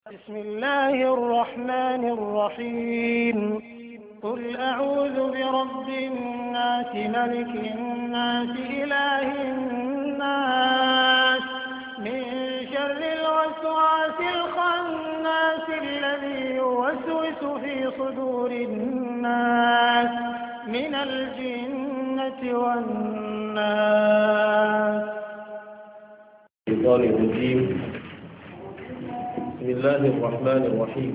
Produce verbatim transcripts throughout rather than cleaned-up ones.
بسم الله الرحمن الرحيم قل أعوذ برب الناس ملك الناس إله الناس من شر الوسواس الخناس الذي يوسوس في صدور الناس من الجنة والناس. الشيطان الرجيم. بسم الله الرحمن الرحيم.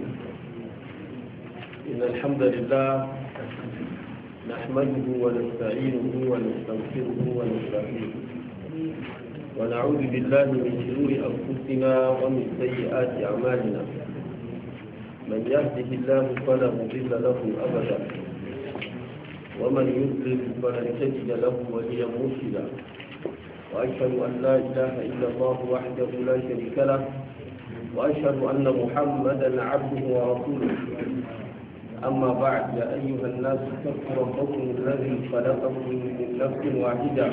إن الحمد لله نحمده ونستعينه ونستغفره ونستغفره ونعوذ بالله من شرور أنفسنا ومن سيئات أعمالنا. من يهده الله فلا مضل له أبدا ومن يضلل فلن تجد له وليا مرشدا. وأشهد أن لا إله إلا الله وحده لا شريك له وأشهد أن محمدا عبده ورسوله. أما بعد، يا أيها الناس اتقوا ربكم الذي خلقكم من نفس واحدة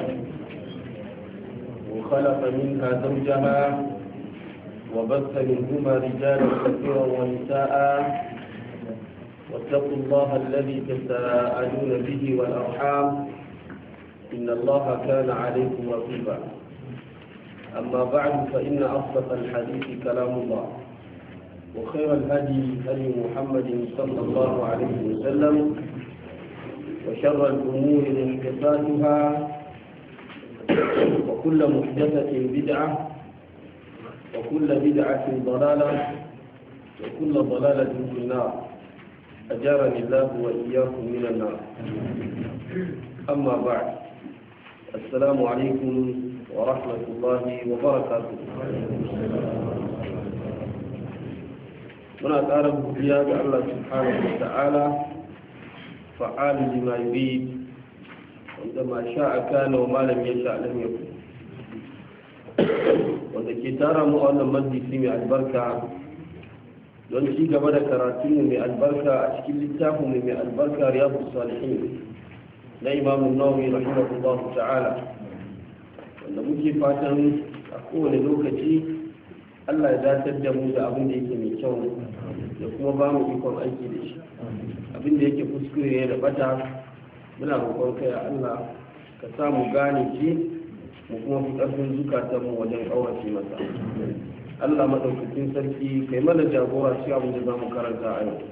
وخلق منها زوجها وبث منهما رجالا كثيرا ونساء واتقوا الله الذي تساءلون به والأرحام إن الله كان عليكم رقيبا. أما بعد، فإن أصدق الحديث كلام الله وخير الهدي هدي محمد صلى الله عليه وسلم وشر الأمور محدثاتها وكل محدثة بدعة وكل بدعة ضلالة وكل ضلالة في النار. أجارني الله وإياكم من النار. أما بعد، السلام عليكم ورحمة الله وبركاته. muna ƙara godiya ga Allah subhanahu wa ta'ala fa'alu lima yurid wanda ma sha'a kana wa malam ya sha lam yakun, wanda ke tara mu a wannan majalisi mai albarka don ci gaba da karatun mai albarka a cikin littafin mai albarka riyadus salihin na Imam An-Nawawi rahimahullahu ta'ala, wanda muke fatan a kowane lokaci Allah ya datar da mu da abin da yake mai kyau da kuma ba mu ikon aiki da shi. Abin da yake kuskure ne da bata muna roƙon kai Allah ka sa mu gane shi mu kuma fi ƙarfin zukatan mu wajen ƙaurace masa. Allah madaukakin sarki kai mana jagora shi abin da za mu karanta a yau.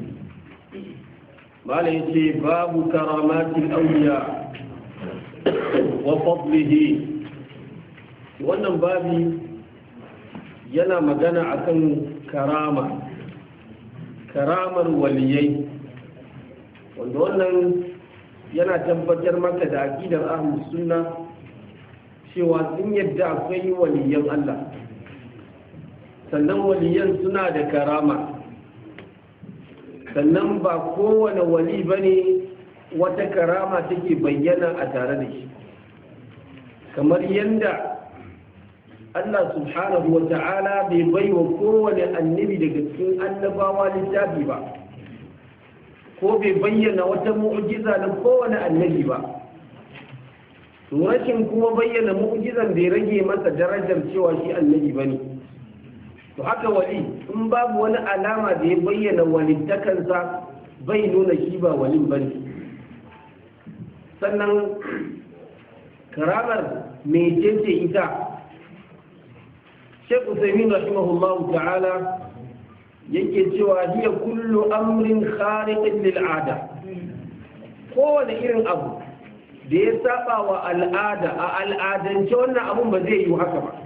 Malam yace babu karamatil awliya wa fadlihi. Wannan babi yana magana akan karama karamar waliyai, wanda wannan yana tabbatar maka da aqidar ahlus sunna cewa sun yadda akwai waliyan Allah, sannan waliyan suna da karama, sannan ba kowane wali bane wata karama take bayyana a tare da shi, kamar yanda Allah subhanahu wa ta'ala bai bai wa kowane annabi daga cikin annabawa littafi ba, ko bai bayyana wata mu'jiza na kowane annabi ba. To rashin kuma bayyana mu'jizan bai rage masa darajar cewa shi annabi bane. To haka wali, in babu wani alama da ya bayyana walittakansa bai nuna shi ba walin bane. Sannan karamar mecece ita? Sheikh Uthaymeen rahimahullahu ta'ala yake cewa hiya kullu amrin khariqin lil 'ada. Kowane irin abu da ya saba wa al'ada, a al'adance wannan abun ba zai yi haka ba.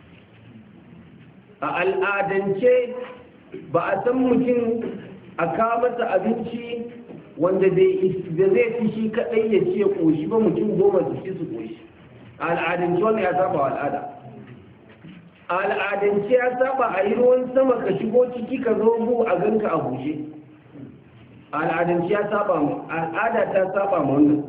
A al'adance ba a san mutum a kawo masa abinci wanda zai fi shi kadai ya ce koshi ba, mutum goma su ci su koshi. A al'adance wannan ya saba wa al'ada. al'adance ya saba a yi ruwan sama ka shigo ciki ka zo bu a ganka a bushe. Al'adance ya saba mu, al'ada ta saba mu wannan.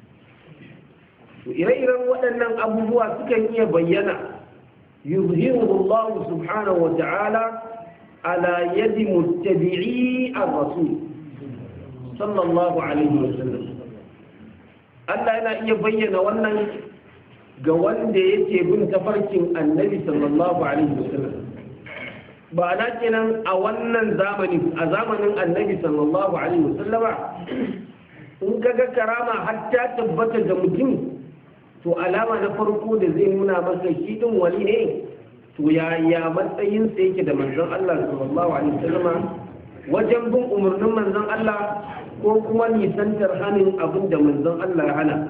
Ire-iren waɗannan abubuwa sukan iya bayyana yuzhiru Allah subhanahu wa ta'ala ala yadi muttabi'i ar-rasul sallallahu alaihi wa sallam. Allah yana iya bayyana wannan ga wanda yake bin tafarkin annabi sallallahu alaihi wasallam. ba na kenan a wannan zamani a zamanin annabi sallallahu alaihi wasallama in kaga karama har ta tabbata ga mutum to alama na farko da zai nuna masa shi din wali ne to ya ya matsayin sa yake da manzon Allah sallallahu alaihi wasallama wajen bin umarnin manzon Allah ko kuma nisantar hanin abin da manzon Allah ya hana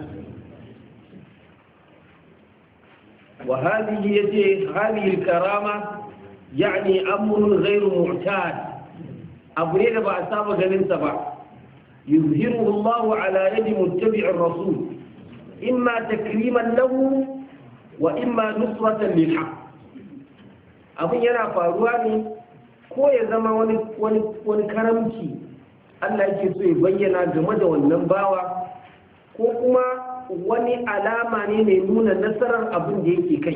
wa hadhihi yace hadhihi al-karama yani amrun ghayru mu'tad abu ne da ba a saba ganin sa ba yuzhiruhu Allah ala yadi muttabi'ir rasul imma takriman lahu wa imma nusratan lil haqq abin yana faruwa ne ko ya zama wani wani wani karamci Allah yake so ya bayyana game da wannan bawa ko kuma wani alama ne mai nuna nasarar abin da yake kai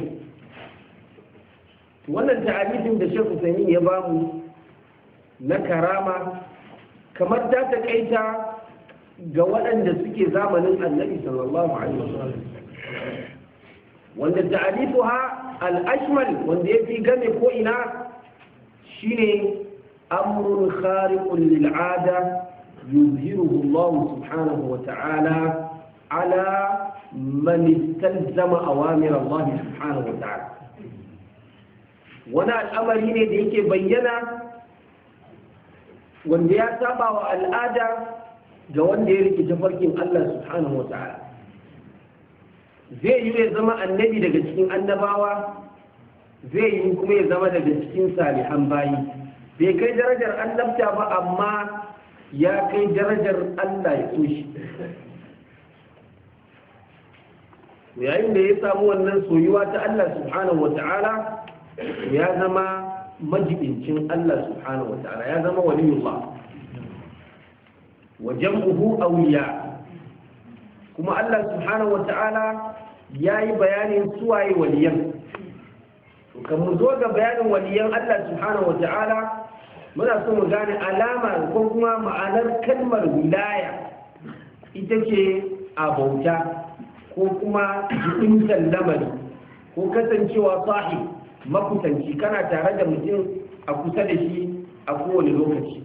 wannan ta'arifin da Sheikh Usaimin ya bamu na karama kamar ta takaita ga waɗanda suke zamanin Annabi sallallahu alaihi wasallam wanda ta'arifuha al-ashmal wanda yafi game ko ina shine amrun khariqun lil 'ada yuzhiruhu Allah subhanahu wa ta'ala ala man istalzama awamir Allah subhanahu wa ta'ala wani al'amari ne da yake bayyana wanda ya saba wa al'ada ga wanda ya rike tafarkin Allah subhanahu wa ta'ala zai yi ya zama annabi daga cikin annabawa zai yi kuma ya zama daga cikin salihan bayi bai kai darajar annabta ba amma ya kai darajar Allah ya so shi yayin da ya samu wannan soyuwa ta Allah subhanahu wa ta'ala ya zama majibincin Allah subhanahu wa ta'ala ya zama waliyullah wa jam'uhu awliya kuma Allah subhanahu wa ta'ala yayi bayanin suwaye waliyan to kan mu zo ga bayanin waliyan Allah subhanahu wa ta'ala muna so mu gane alama ko kuma ma'anar kalmar wilaya ita ce a bauta ko kuma jibintar lamari ko kasancewa sahi makusanci kana tare da mutum a kusa da shi a kowane lokaci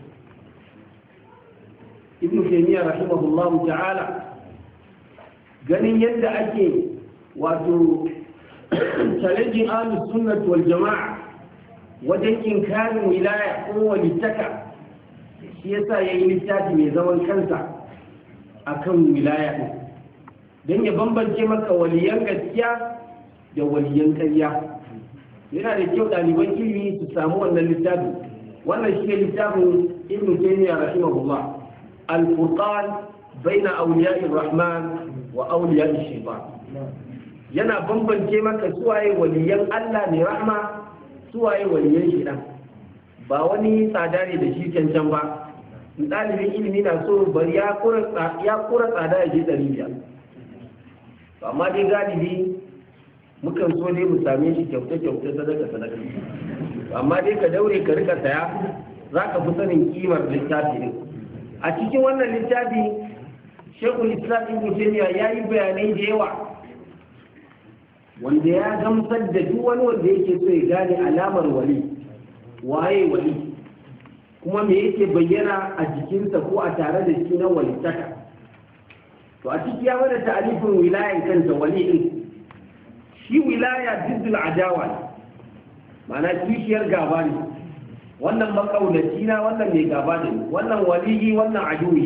ibn taymiyyah rahimahullahu ta'ala ganin yadda ake wato challenging ahlus sunnah wal jama'a wajen inkarin wilaya ko walittaka shi yasa yayi littafi mai zaman kansa akan wilaya din don ya bambance maka waliyan gaskiya da waliyan ƙarya yana da kyau ɗaliban ilimi su samu wannan littafi wannan shi ne littafin ibn taymiyyah rahimahullah al-furqan baina awliya'i rahman wa awliya'i shaytan yana bambance maka suwaye waliyan Allah ne rahma suwaye waliyan shaytan ba wani tsada ne da shi cancan ba ɗalibin ilimi na so bari ya kura tsada ya je ɗari biyar amma dai galibi mukan so dai mu same shi kyauta-kyauta sadaka-sadaka amma dai ka daure ka rika saya za ka fi sanin kimar littafi ne a cikin wannan littafi shekul islam ibn taymiya ya yi bayanai da yawa wanda ya gamsar da duk wani wanda yake so ya gane alamar wali waye wali kuma me yake bayyana a jikinsa ko a tare da shi na walittaka to a ciki ya mana ta'arifin wilayan kanta wali din shi wilaya diddul adawa ne ma'ana kishiyar gaba ne wannan makaunaci na wannan mai gaba ne wannan waliyi wannan aduwi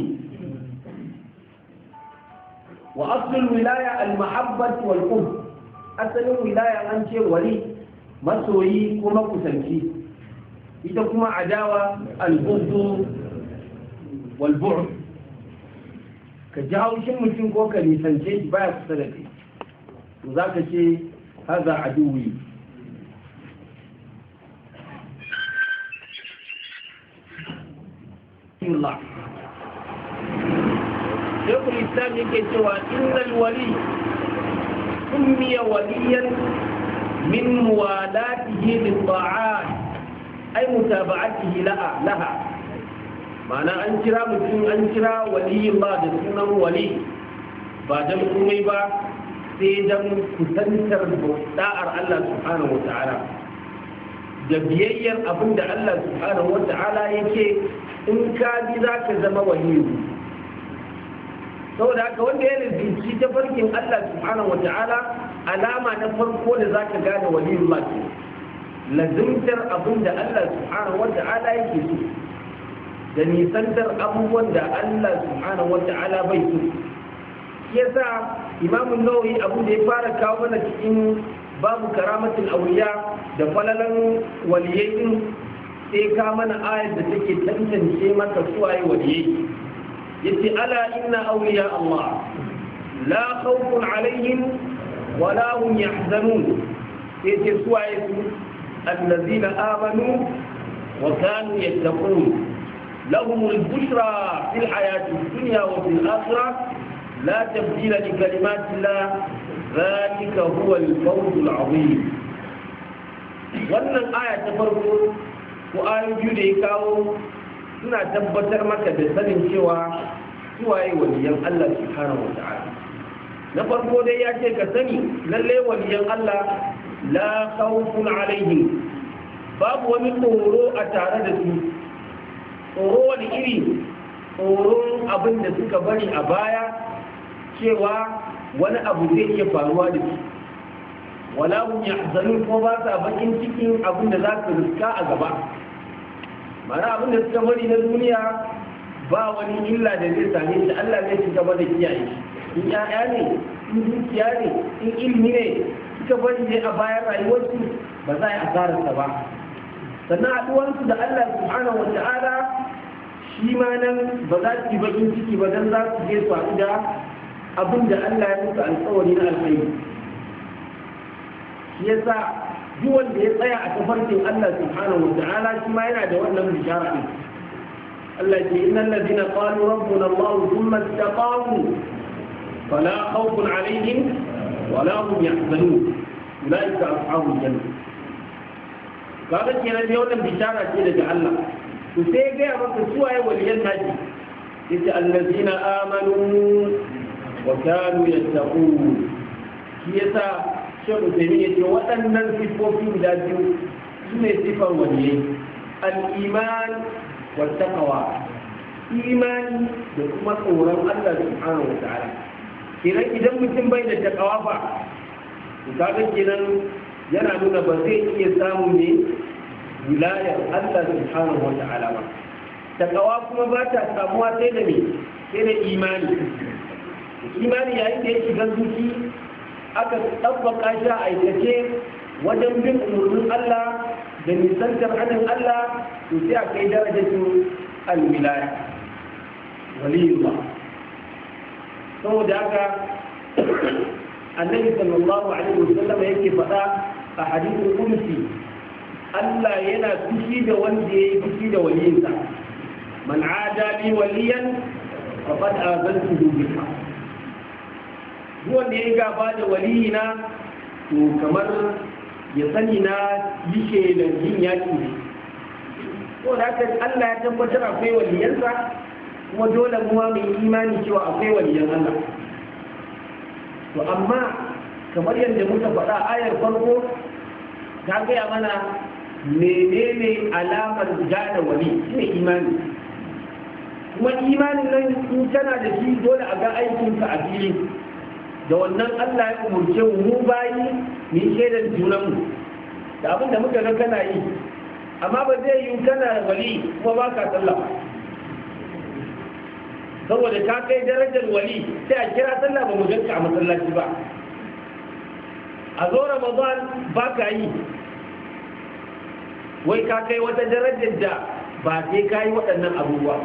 wa aslul wilaya al mahabbat wal hub asalin wilaya an ce wali masoyi ko makusanci ita kuma adawa al bughd wal bu'd ka ji haushin mutum ko ka nisance shi baya kusa da kai to za ka ce haza aduwi Allah shekul islam yake cewa innal wali summiya waliyan min muwalatihi lit ta'at ay mutaba'atihi laha laha ma'ana an kira mutum an kira waliyin ba da sunan wali ba dan komai ba sai dan kusantar da'ar Allah subhanahu wa ta'ala da biyayyar abin da Allah subhanahu wa ta'ala yake in ka bi za ka zama waliyu. saboda haka wanda ya rubuci ta farkin Allah subhanahu wa ta'ala alama na farko da za ka gane waliyullah ke lazimtar abin da Allah subhanahu wa ta'ala yake so da nisantar abubuwan da Allah subhanahu wa ta'ala bai so. shi yasa Imam Nawawi abin da ya fara kawo mana cikin babu karamatul awliya da falalan waliyai din sai ka mana ayar da take tantance maka suwaye waliyai. yace ala inna awliya Allah la khawfun alaihim wa la hum yahzanun. yace suwaye su allazina amanu wa kanu yattaqun lahum al-bushra fil hayati dunya wa fil akhirah la tabdila li kalimati Allah ذلك هو الفوز العظيم. wannan aya ta farko ko ayoyi da ya kawo suna tabbatar maka da sanin cewa suwaye waliyan Allah subhanahu wa ta'ala. na farko dai ya ce ka sani lalle waliyan Allah la khawfun alaihim, babu wani tsoro a tare da su. tsoro wani iri? tsoron abin da suka bari a baya cewa wani abu zai iya faruwa da shi, wala hum yahzanun, ko ba sa bakin cikin abin da za su riska a gaba. mana abin da suka bari na duniya ba wani illa da zai same shi, Allah zai ci gaba da kiyaye shi. in ya'ya ne, in dukiya ne, in ilimi ne suka bari ne a bayan rayuwarsu, ba za a yi asararsa ba. sannan haɗuwarsu da Allah subhanahu wa ta'ala shi ma nan ba za su yi bakin ciki ba, dan za su je su haɗu da abin da Allah ya musu alƙawari na alkhairi. shi yasa duk wanda ya tsaya a tafarkin Allah subhanahu wa ta'ala shi ma yana da wannan bishara din. Allah ya ce innal ladina qalu rabbuna Allah thumma istaqamu fala khawfun alaihim wala hum yahzanun ulaika ashabul jannah. kaga kenan dai wannan bishara ce daga Allah. to sai ga maka suwaye waliyan naji, yace allazina amanu wa kanu yattaqun. shi yasa Shehu Usaimin yace waɗannan sifofi guda biyu su ne sifar waliyai, al-iman wa taqwa, imani da kuma tsoron Allah subhanahu wa ta'ala. kenan idan mutum bai da taqwa fa to kaga kenan yana nuna ba zai iya samu ne wilayar Allah subhanahu wa ta'ala ba. taqwa kuma ba ta samuwa sai da me sai da imani. imani yayin da ya shiga zuci aka tabbaka shi a aikace wajen bin umarnin Allah da nisantar hannun Allah, to sai a kai darajatu al-wilaya waliyullah. saboda haka annabi sallallahu alaihi wasallam yake faɗa a hadithul qudsi, Allah yana fushi da wanda yayi fushi da waliyinsa. man aada li waliyan faqad azantuhu bil haqq. wanda ya gaba da waliyina to kamar ya sani na yi shelar yin yaƙi ne. to da haka Allah ya tabbatar akwai waliyansa, kuma dole muwa mai imani cewa akwai waliyan Allah. to amma kamar yadda muka faɗa ayar farko ta gaya mana menene alamar gane wali shine imani. kuma imanin nan in kana da shi dole a ga aikinka a fili. da wannan Allah ya umurce mu bayi mu yi shaidar junanmu da abin da muka ga kana yi, amma ba zai yi kana wali kuma ba ka sallah, saboda ka kai darajar wali sai a kira sallah ba mu ganka a masallaci ba. a zo Ramadan ba ka yi, wai ka kai wata darajar da ba sai ka yi waɗannan abubuwa,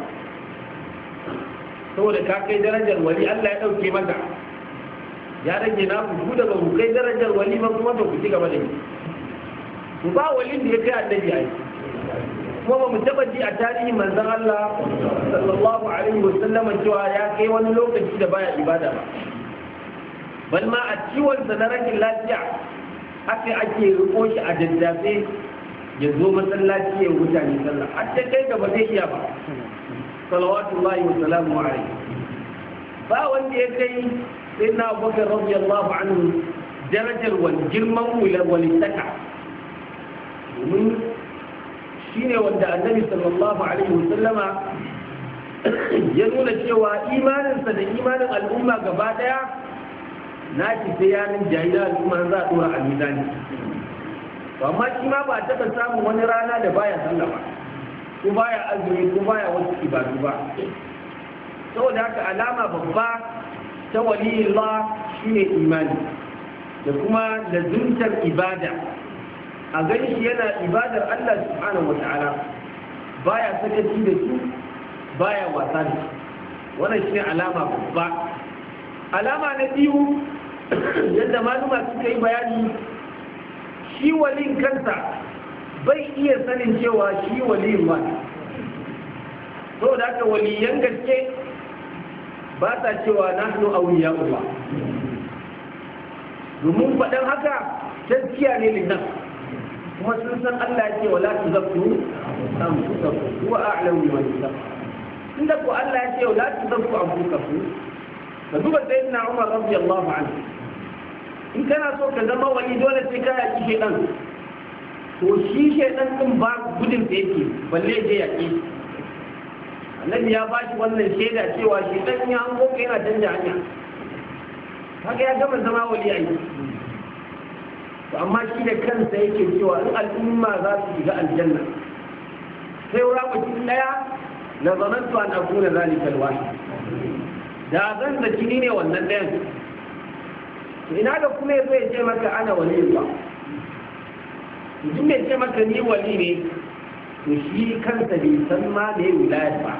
saboda ka kai darajar wali Allah ya ɗauke maka. ya rage na ku da ba ku kai darajar wali ba kuma ba ku ci gaba da yi. ku ba walin da ya kai annabi ai, kuma ba mu taba ji a tarihin manzon Allah sallallahu alaihi wasallam cewa ya kai wani lokaci da baya ibada ba. bal ma a ciwon sa na rashin lafiya haka ake riko shi a daddafe ya zo masallaci ya mutane sallah, har ta kai da ba zai iya ba. salawatullahi wa salamu alaihi. ba wanda ya kai sai na Abubakar radiyallahu anhu darajar wal girman walittaka. domin shi ne wanda annabi sallallahu alaihi wasallama ya nuna cewa imaninsa da imanin al'umma gaba daya na ci sai yanin jahilin al'umma za a dora a mizani. Amma shi ma ba a taɓa samun wani rana da baya sallah ba, ko baya azumi ko baya wasu ibadu ba. Saboda haka alama babba ta waliyullah shine imani da kuma lazimtar ibada. A gani shi yana ibadar Allah subhanahu wa ta'ala, baya sakaci da su, baya wasa da su. Wannan shine alama babba. Alama na biyu yadda maluma suka yi bayani, shi walin kansa bai iya sanin cewa shi waliyin ba. Saboda haka waliyan gaske ba ta cewa nahnu awliya Allah, domin faɗin haka gaskiya ne linnan, kuma sun san Allah ya ce wala tuzakku anfusakum huwa a'lamu biman yattaqi. inda ku Allah ya ce wala tuzakku anfusakum, ka duba sayyidina Umar radiyallahu anhu, in kana so ka zama wali dole sai ka yaki shedan. To shi shedan din ba gudun da yake balle je yaki. Annabi ya bashi wannan shaida cewa shedan ya hango ka yana canja hanya, haka ya gama zama wali ai. To amma shi da kansa yake cewa in al'umma za su shiga aljanna sai wura mutum daya la zanantu an akuna zalika alwahid, da zan da jini ne wannan dayan. Ina da kuma ya zai ce maka ana wali ba, mutum mai ce maka ni wali ne, to shi kansa bai san ma da ya wilayar ba.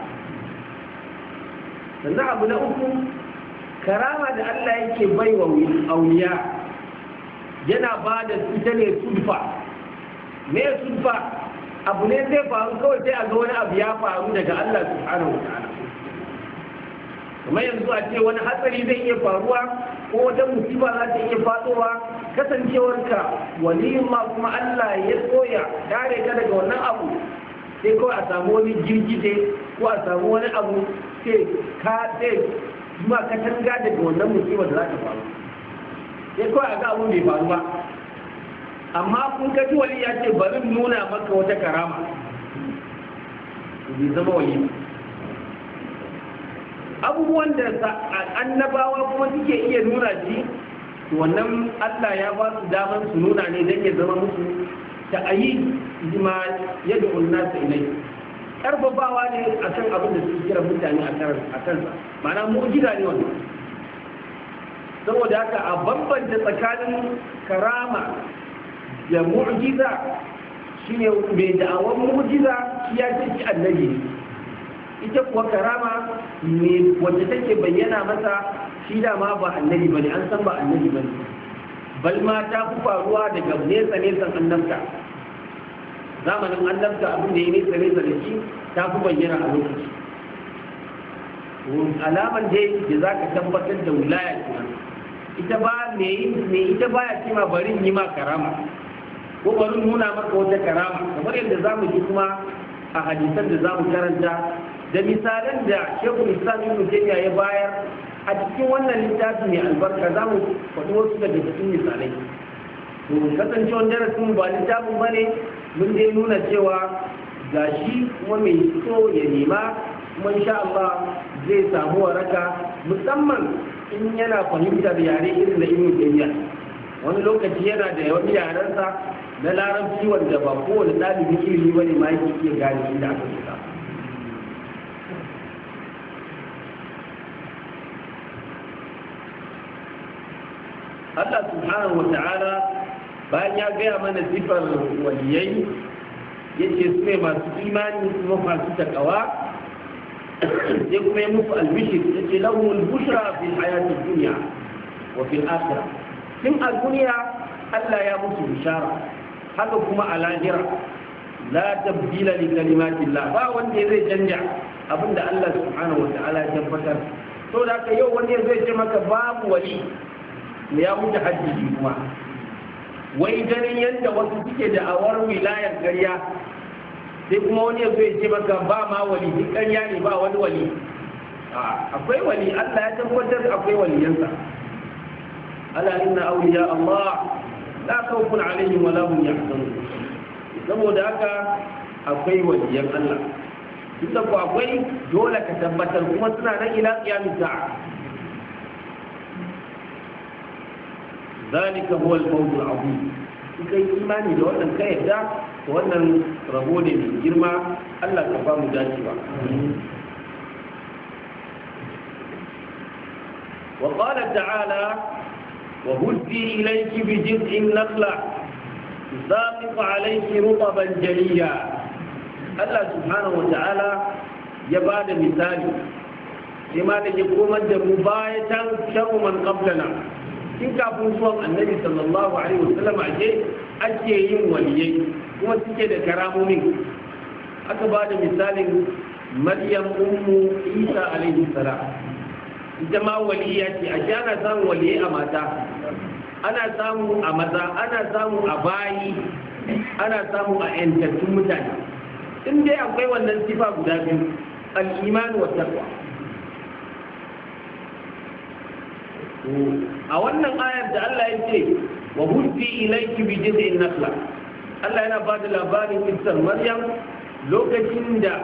Sannan abu na uku, karama da Allah yake bai wa auliya yana ba da ita ne sulfa. Me sulfa? Abu ne zai faru kawai sai a ga wani abu ya faru daga Allah subhanahu wa ta'ala. Kamar yanzu a ce wani hatsari zai iya faruwa ko wata musiba za ta iya faɗowa, kasancewarka waliyin ma kuma Allah ya soya kare ka daga wannan abu, sai kawai a samu wani girgije ko a samu wani abu sai ka sai zuwa katanga daga wannan musiba da za ta faru, sai kawai a ga abun bai faru ba. Amma kun kaji wali ya ce bari nuna maka wata karama, bai zama wali ba. Abubuwan da annabawa kuma suke iya nuna shi, wannan Allah ya ba su damar su nuna ne don ya zama musu ta ayi jima yadda unnasa ilai, karfafawa ne a kan abin da suke kira mutane a kansa, ma'ana mu'jiza ne wannan. Saboda haka a bambanta tsakanin karama da mu'jiza shine mai da'awar mu'jiza shi ya ce shi annabi ne, ita kuwa karama ne wacce take bayyana masa shi dama ba annabi bane, an san ba annabi bane, bal ma ta fi faruwa daga nesa nesan annabta. Zamanin annabta abin da ya nesa nesa da shi ta fi bayyana a lokaci. Alaman dai da za ka tabbatar da wilaya kenan, ita ba me ita baya ce ma bari yi ma karama ko bari nuna maka wata karama, kamar yadda zamu ji kuma a hadisan da zamu karanta da misalan da Sheikhul Islam Ibn Taymiyyah ya bayar a cikin wannan littafi mai albarka. Za mu faɗi wasu daga cikin misalai. To kasancewar darasin ba littafin ba ne, mun dai nuna cewa ga shi kuma mai so ya nema, kuma insha Allah zai samu waraka, musamman in yana fahimtar yare irin na Ibn Taymiyyah. Wani lokaci yana da wani yarensa na larabci wanda ba kowane ɗalibin ilimi bane ma yake iya gane inda aka shiga. Allah subhanahu wa ta'ala bayan ya gaya mana sifar waliyai, yace su ne masu imani kuma masu takawa, sai kuma ya musu albishir, yace lahumul bushra fil hayatid dunya wa fil akhirah. Tun a duniya Allah ya musu bishara, haka kuma a lahira la tabdila li kalimatillah, ba wanda zai canja abinda Allah subhanahu wa ta'ala ya tabbatar. To da haka yau wanda zai ce maka babu wali ne ya wuce hajji kuma, wai ganin yadda wasu suke da awar wilayar ƙarya, sai kuma wani ya zo ya ce maka ba ma wali, duk ƙarya ne ba wani wali. Akwai wali, Allah ya tabbatar akwai waliyansa. Ala inna awliya Allah la khawfun alaihim wa la hum yahzanun. saboda haka akwai waliyan Allah tunda ko akwai dole ka tabbatar kuma suna nan ila qiyamis sa'a zalika huwa al-fawz al-azim kai imani da wannan kai yadda wannan rabo ne mai girma Allah ka ba mu dacewa wa qala ta'ala wa huddi ilayki bi jiz'in nakhla tusaqiq alayki rutban jaliya Allah subhanahu wa ta'ala ya bada misali sai ma da ya komar da mu bayan sharru man qablana in kafin zuwan annabi sallallahu alaihi wasallam ake ake yin waliyai kuma suke da karamomin aka ba da misalin maryam ummu isa alaihi salam ita ma waliya ce ake ana samun waliyai a mata ana samu a maza ana samu a bayi ana samu a yantattun mutane in dai akwai wannan sifa guda biyu al-iman wa taqwa a wannan ayar da Allah ya ce wa huddi ilayki bi jiz'in nakhla Allah yana ba da labarin kisar Maryam lokacin da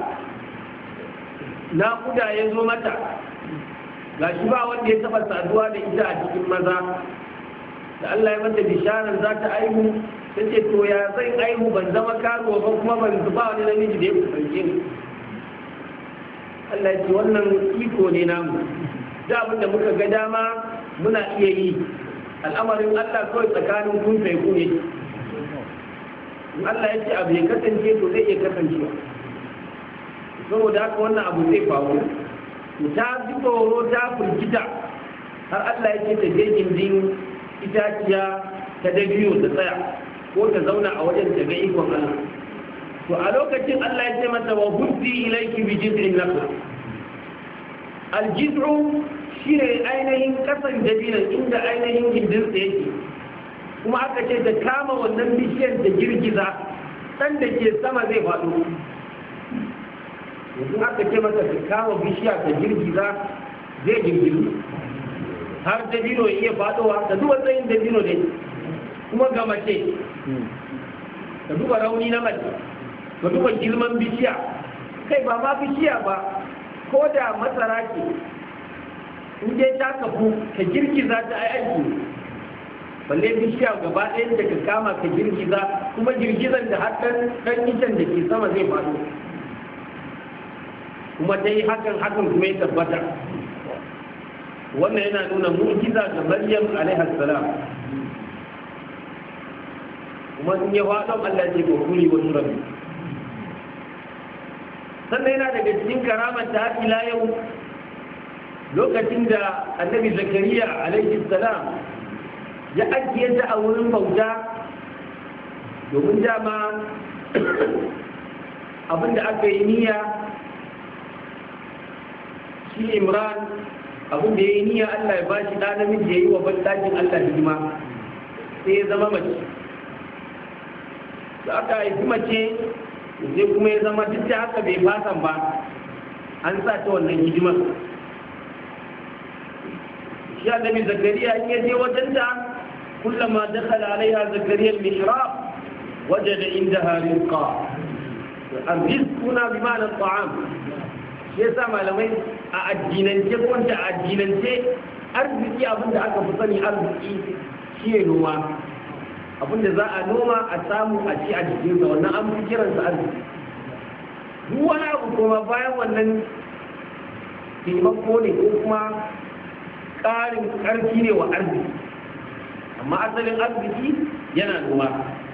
naƙuda ya zo mata gashi ba wanda ya taba saduwa da ita a cikin maza da Allah ya mata bisharar za ta aihu ta ce to ya zai aihu ban zama karuwa ba kuma ban zuba wani namiji da ya kusance ni Allah ya ce wannan iko ne namu da abin da muka ga dama muna iya yi al'amarin Allah kawai tsakanin kun sai ku ne Allah ya ce abu ya kasance to zai iya kasancewa saboda haka wannan abu zai faru ta ji tsoro ta firgita har Allah ya ce ta je gindin itaciya ta dabiyo ta tsaya ko ta zauna a wajen ta ga ikon Allah to a lokacin Allah ya ce mata wa huddi ilayki bi jiz'in nakhla al-jiz'u shi ne ainihin kasan dabinan inda ainihin gindinsa yake kuma aka ce da kama wannan bishiyar da girgiza ɗan da ke sama zai faɗo yanzu aka ce masa da kama bishiya ta girgiza zai girgizu har dabino ya iya faɗowa da duba tsayin dabino ne kuma ga mace ka duba rauni na mace ka duba girman bishiya kai ba ma bishiya ba ko da masara ce in dai ta kafu ka girgiza ta ai aiki balle bishiya gaba ɗayan da ka kama ka girgiza kuma girgizan da har ɗan icen da ke sama zai faɗo kuma ta yi hakan hakan kuma ya tabbata wannan yana nuna mu'jiza ga Maryam alaihi salam kuma in ya faɗo Allah ce ko kuli wa shurabi sannan yana daga cikin karamar ta ila yau lokacin da annabi zakariya alaihi salam ya ajiye ta a wurin bauta domin dama abinda aka yi niyya shi imran abinda ya yi niyya Allah ya ba shi ɗa namiji ya yi wa bandakin Allah hidima sai ya zama mace da aka haifi mace sai kuma ya zama duk da haka bai fasan ba an sa ta wannan hidimar shi annabi zakariya in yaje wajenta kullama dakhala alaiha zakariya al-mihrab wajada indaha rizqa ar-rizquna bi ma'na at-ta'am shi yasa malamai a addinance ko wanda a addinance arziki abinda aka fi sani arziki shi ne noma abinda za a noma a samu a ci a jikinsa wannan an fi kiransa arziki duk wani abu kuma bayan wannan taimako ne ko kuma ƙarin ƙarfi ne wa arziki amma asalin arziki yana noma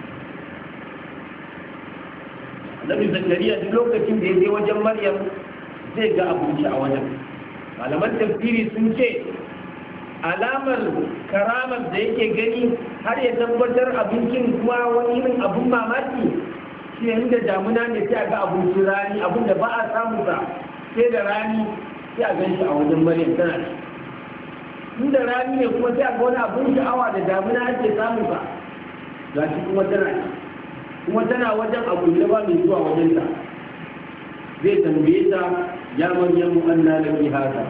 annabi zakariya duk lokacin da ya je wajen maryam zai ga abinci a wajen malaman tafsiri sun ce alamar karamar da yake gani har ya tabbatar abincin kuma wani irin abun mamaki shi ne inda damuna ne sai a ga abincin rani abin da ba a samu sa sai da rani sai a gan shi a wajen maryam tana shi inda rani ne kuma sai a ga wani abin sha'awa da damuna ake samu sa ga shi kuma tana shi kuma tana wajen abu da ba mai zuwa wajen ta zai tambaye ta ya maryamu anna laki hada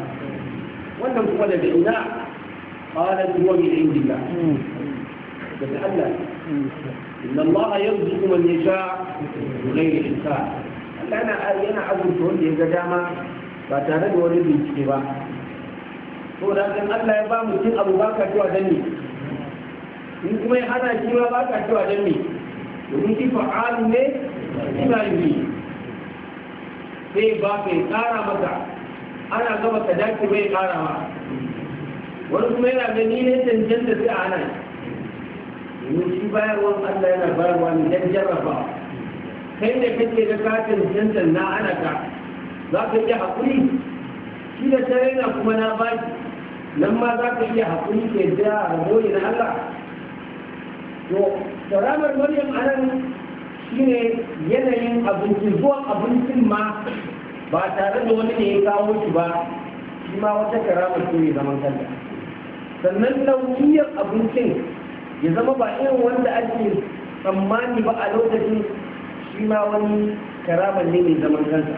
wannan kuma daga ina qalat huwa min indillah daga Allah inna Allah yarzuqu man yasha bighairi hisab Allah yana yana azurta wanda ya ga dama ba tare da wani bincike ba to da kan Allah ya ba mutum abu baka cewa dan ne in kuma ya hana shi ma baka cewa dan ne domin shi fa'alu ne ina yi sai ba kai kara maka ana gaba ka dace bai kara ma wani kuma yana gani ne cancanta sai a hana domin shi bayarwan Allah yana bayarwa ne dan jarraba kai ne kake da katin cancanta na ana ka za ka iya haƙuri shi da tare na kuma na baki nan ma za ka iya haƙuri ke da rabo ne na Allah to karamar maryam anan shine yanayin abinci zuwan abincin ma ba tare da wani ne ya kawo shi ba shi ma wata karamar ce mai zaman kanta sannan launiyar abincin ya zama ba irin wanda ake tsammani ba a lokacin shi ma wani karamar ne mai zaman kanta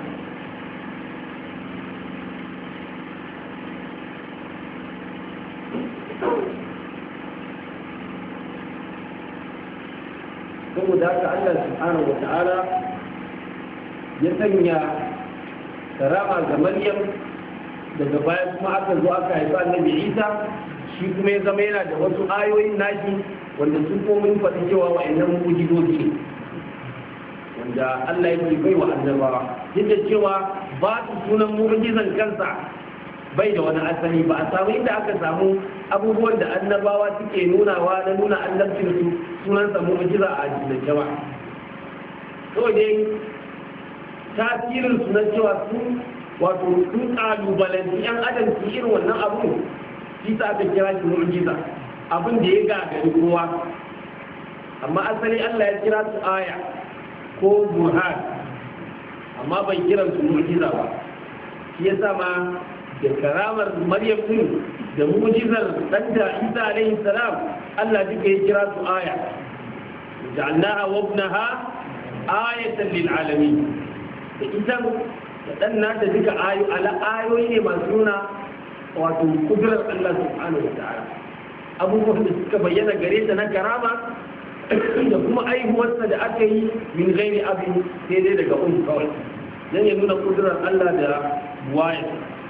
saboda haka Allah subhanahu wa ta'ala ya sanya karama ga Maryam daga baya kuma aka zo aka haifa Annabi Isa shi kuma ya zama yana da wasu ayoyin nashi wanda sun komin faɗi cewa wa'annan mu'jizoji ne wanda Allah yake bai wa annabawa duk da cewa ba su sunan mu'jizan kansa bai da wani asali ba a samu inda aka samu abubuwan da annabawa suke nunawa na nuna annabcin su sunansa mu'jiza a addinance ba to dai tasirin su na cewa su wato sun kalubalanci yan adam su irin wannan abu shi sa aka kira shi mu'jiza abin da ya gagari kowa amma asali Allah ya kira su aya ko burhan amma bai kiran su mu'jiza ba shi yasa ma da karamar Maryam din da mu'jizar danta Isa alaihi salam Allah duka ya kira su aya ja'alnaha wa ibnaha ayatan lil alamin da ita da dan nata duka ayo ala ayoyi ne masu nuna wato kudurar Allah subhanahu wa ta'ala abubuwan da suka bayyana gare ta na karama da kuma aihuwarsa da aka yi min gairi abin sai dai daga umu kawai dan ya nuna kudurar Allah da waya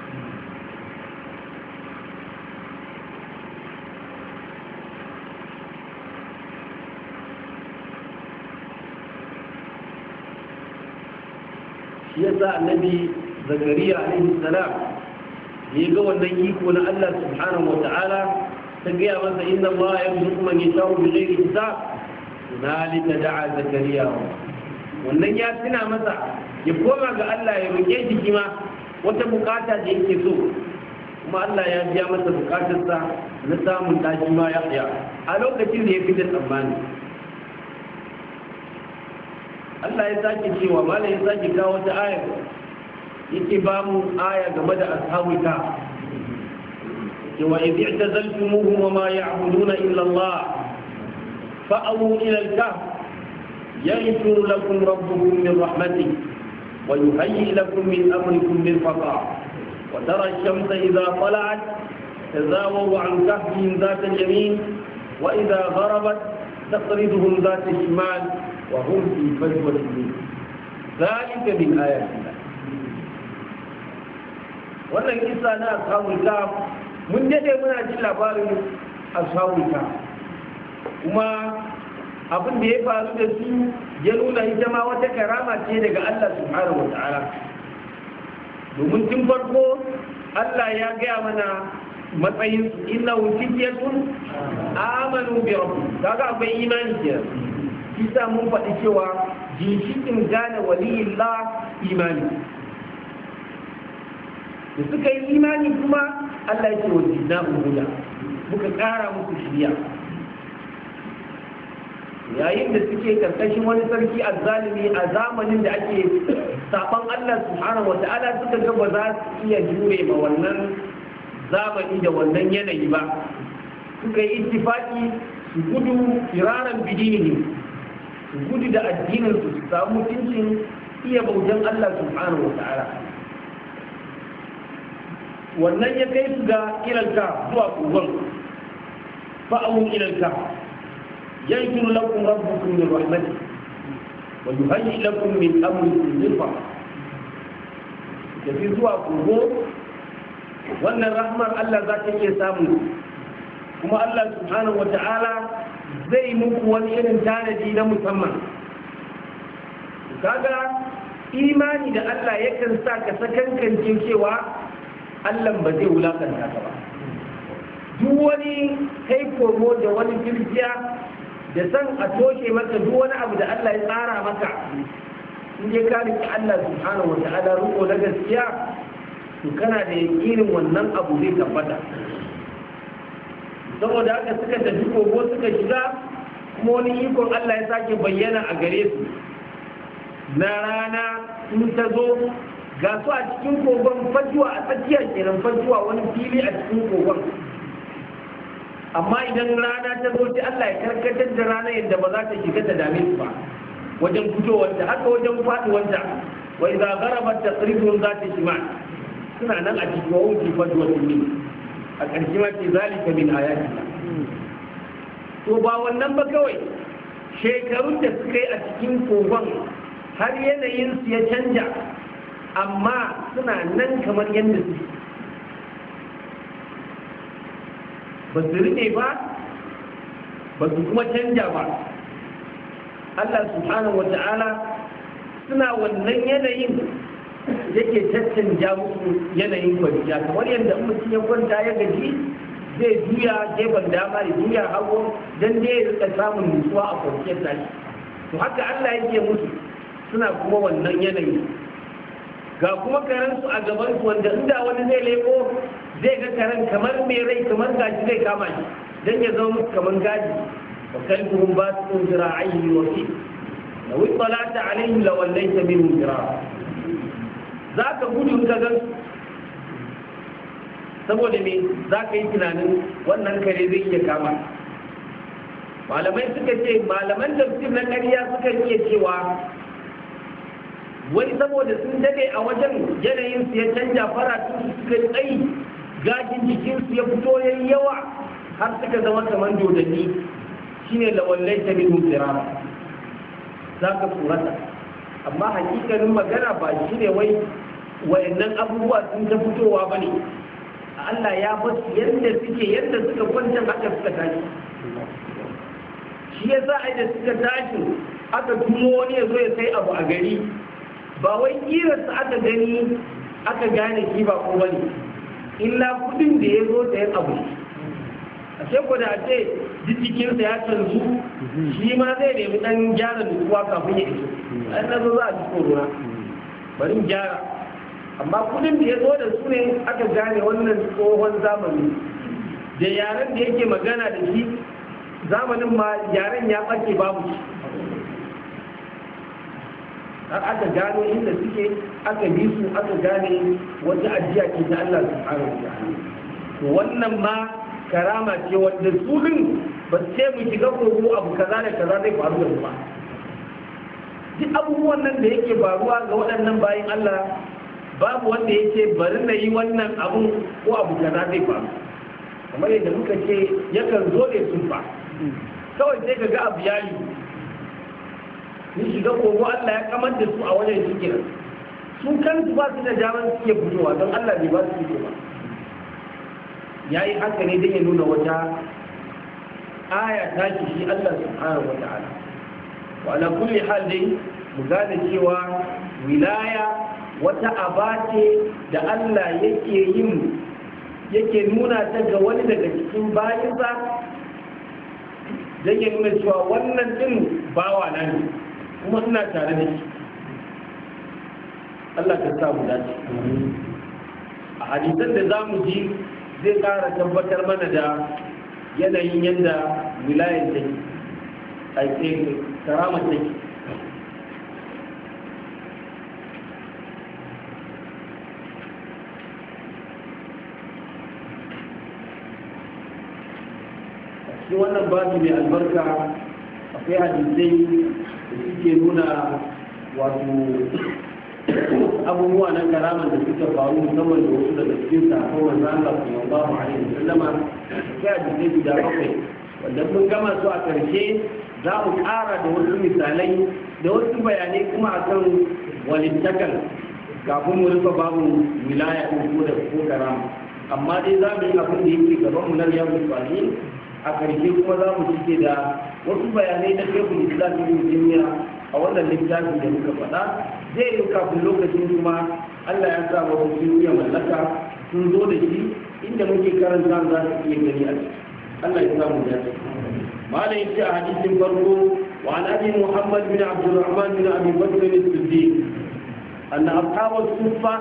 shi yasa annabi zakariya alaihi salam ya ga wannan iko na Allah subhanahu wa ta'ala ta gaya masa inna Allah yarzuqu man yasha'u bighairi hisab hunalika da'a zakariya wannan ya tuna masa ya koma ga Allah ya roke shi kima wata bukata da yake so kuma Allah ya biya masa bukatarsa na samun dashi ma ya a lokacin da ya fi da tsammani Allah ya sake cewa mala ya sake kawo wata aya yake ba mu aya game da ashabul kahf cewa idh i'tazaltumuhum wa ma ya'buduna illa Allah fa'awu ila al-kahf yaghfir lakum rabbukum min rahmatihi wa yuhayyi lakum min amrikum mirfaqa wa tara ash-shamsa idha tala'at tazawaru 'an kahfihim dhata al-yamin wa idha gharabat taqriduhum dhata al-shimal وهم في فجوة منه ذلك من آيات الله wannan kisa na ashabul kahf mun dade muna jin labarin ashabul kahf kuma abin da ya faru da su ya nuna ita ma wata karama ce daga Allah subhanahu wataala domin tun farko Allah ya gaya mana matsayin innahu fityatun amanu bi rabbihim kaga akwai imani kenan kisa mun faɗi cewa ginshikin gane waliyillah imani da suka yi imani kuma Allah ya ce wa zidna huda muka ƙara muku shiriya yayin da suke karkashin wani sarki azzalimi a zamanin da ake saban Allah subhanahu wata'ala suka ga ba za su iya jure ma wannan zamani da wannan yanayi ba suka yi ittifaki su gudu firaran bidinihi gudu da addinin su samu mutuncin iya bautan Allah subhanahu wa ta'ala wannan ya kai su ga ilalka zuwa kogon fa'awun ilalka yanshuru lakum rabbukum min rahmatihi wa yuhayyi lakum min amrikum mirfa tafi zuwa kogo wannan rahmar Allah za ta iya samu kuma Allah subhanahu wata'ala zai muku wani irin tanadi na musamman kaga imani da Allah yakan sa ka sakankance cewa Allah ba zai wulakanta ka ba duk wani kai komo da wani firjiya da san a toshe maka duk wani abu da Allah ya tsara maka in dai ka riki Allah subhanahu wa ta'ala riko na gaskiya to kana da yakinin wannan abu zai tabbata saboda haka suka tafi kogo suka shiga kuma wani ikon Allah ya sake bayyana a gare su na rana in ta zo ga su a cikin kogon fajuwa a tsakiya kenan fajuwa wani fili a cikin kogon amma idan rana ta zo sai Allah ya karkatar da rana yadda ba za ta shiga ta dame su ba wajen fitowarta haka wajen faduwarta wa idza gharabat taqribun zati shimal suna nan a cikin wuce fajuwa ne a ƙarshe ma ce zalika min ayatina to ba wannan ba kawai shekarun da suka yi a cikin kogon har yanayin su ya canja amma suna nan kamar yadda su ba su rike ba ba su kuma canja ba Allah subhanahu wata'ala suna wannan yanayin yake caccanja musu yanayin kwanciya kamar yadda mutum ya kwanta ya gaji zai juya gefen dama da juya hagu don dai ya rika samun nutsuwa a kwanciyar tashi to haka Allah yake musu suna kuma wannan yanayi ga kuma karansu a gabansu wanda inda wani zai leko zai ga karen kamar mai rai kamar gaji zai kama shi don ya zama musu kamar gaji wa kalbuhum basitun zira'ihi wa fi law ittala'ta alayhim lawallaita minhum zira'a zaka gudu ka gan saboda me zaka yi tunanin wannan kare zai iya kama malamai suka ce malaman tafsir na ƙarya suka iya cewa wai saboda sun dade a wajen yanayin su ya canja faratun su suka yi tsayi gajin jikin su ya fito yayi yawa har suka zama kamar dodanni shine lawallai ta min firara zaka tsorata amma hakikanin magana ba shine wai wayannan abubuwa sun ta fitowa bane Allah ya bar su yadda suke yadda suka kwanta haka suka tashi shi yasa ai da suka tashi aka tumo wani ya zo ya sai abu a gari ba wai kirarsa aka gani aka gane shi ba ko bane illa kudin da ya zo da ya abu a ce ko da a ce jikinsa ya canzu shi ma zai nemi dan gyara nutsuwa kafin ya iso an na zo za a ji korona bari gyara amma kudin da ya zo da su ne aka gane wannan tsohon zamani da yaren da yake magana da shi zamanin ma yaren ya ɓace babu shi har aka gano inda suke aka bi su aka gane wata ajiya ce ta Allah subhanahu wa ta'ala to wannan ma karama ce wanda su din ba su ce mu shiga kogo abu kaza da kaza zai faru da ba duk abubuwan nan da yake faruwa ga waɗannan bayan Allah babu wanda yake bari na yi wannan abu ko abu kaza zai faru kamar yadda muka ce yakan zo ne sun fa kawai sai ka ga abu yayi ni shiga kogo Allah ya kamar da su a wajen suke su kansu ba su da daman suke fitowa don Allah bai ba su fito ba ya yi haka ne don ya nuna wata aya ta shi shi Allah subhanahu wa ta'ala wa ala kulli hal dai mu gane cewa wilaya wata aba ce da Allah yake yin yake nuna ta ga wani daga cikin bayinsa don ya nuna cewa wannan din bawa na ne kuma ina tare da shi Allah ta samu dace a hadisan da za mu ji zai ƙara tabbatar mana da yanayin yadda wilayar take aike karama take shi wannan babu mai albarka akwai hadisai da suke nuna wato abubuwa na karaman da suka faru musamman da wasu daga cikin sakon manzo Allah sallallahu alaihi wasallam akwai hadisai guda bakwai wanda mun gama su a ƙarshe za mu ƙara da wasu misalai da wasu bayanai kuma akan walittakar kafin mu rufe babu wilaya ko da ko karama amma dai za mu yi abin da yake gaban mu na riyadu salihin a ƙarshe kuma za mu cike da wasu bayanai na shekul islam ibn taymiya a wannan littafin da muka faɗa zai yi kafin lokacin kuma Allah ya sa wa sun iya mallaka sun zo da shi inda muke karanta za su iya gani a ciki Allah ya sa mu dace malai yace a hadisin farko wa an abi muhammad bin abdurrahman bin abi bakr as-siddiq anna ashab as-suffa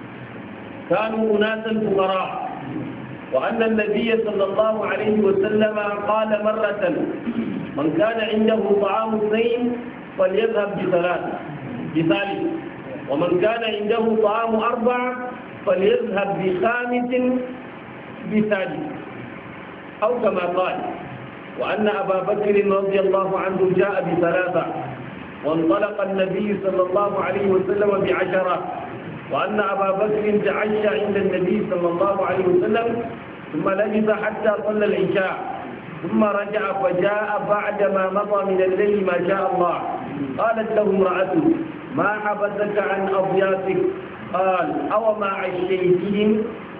kanu unasan fuqara وأن النبي صلى الله عليه وسلم قال مرة من كان عنده طعام اثنين فليذهب بثلاث بثالث ومن كان عنده طعام أربع فليذهب بخامس بثالث أو كما قال وأن أبا بكر رضي الله عنه جاء بثلاثة وانطلق النبي صلى الله عليه وسلم بعشرة وأن أبا بكر تعشى عند النبي صلى الله عليه وسلم ثم لبث حتى صلى العشاء ثم رجع فجاء بعدما مضى من الليل ما شاء الله قالت له امرأته ما حبسك عن أضيافك قال أو ما عشيتهم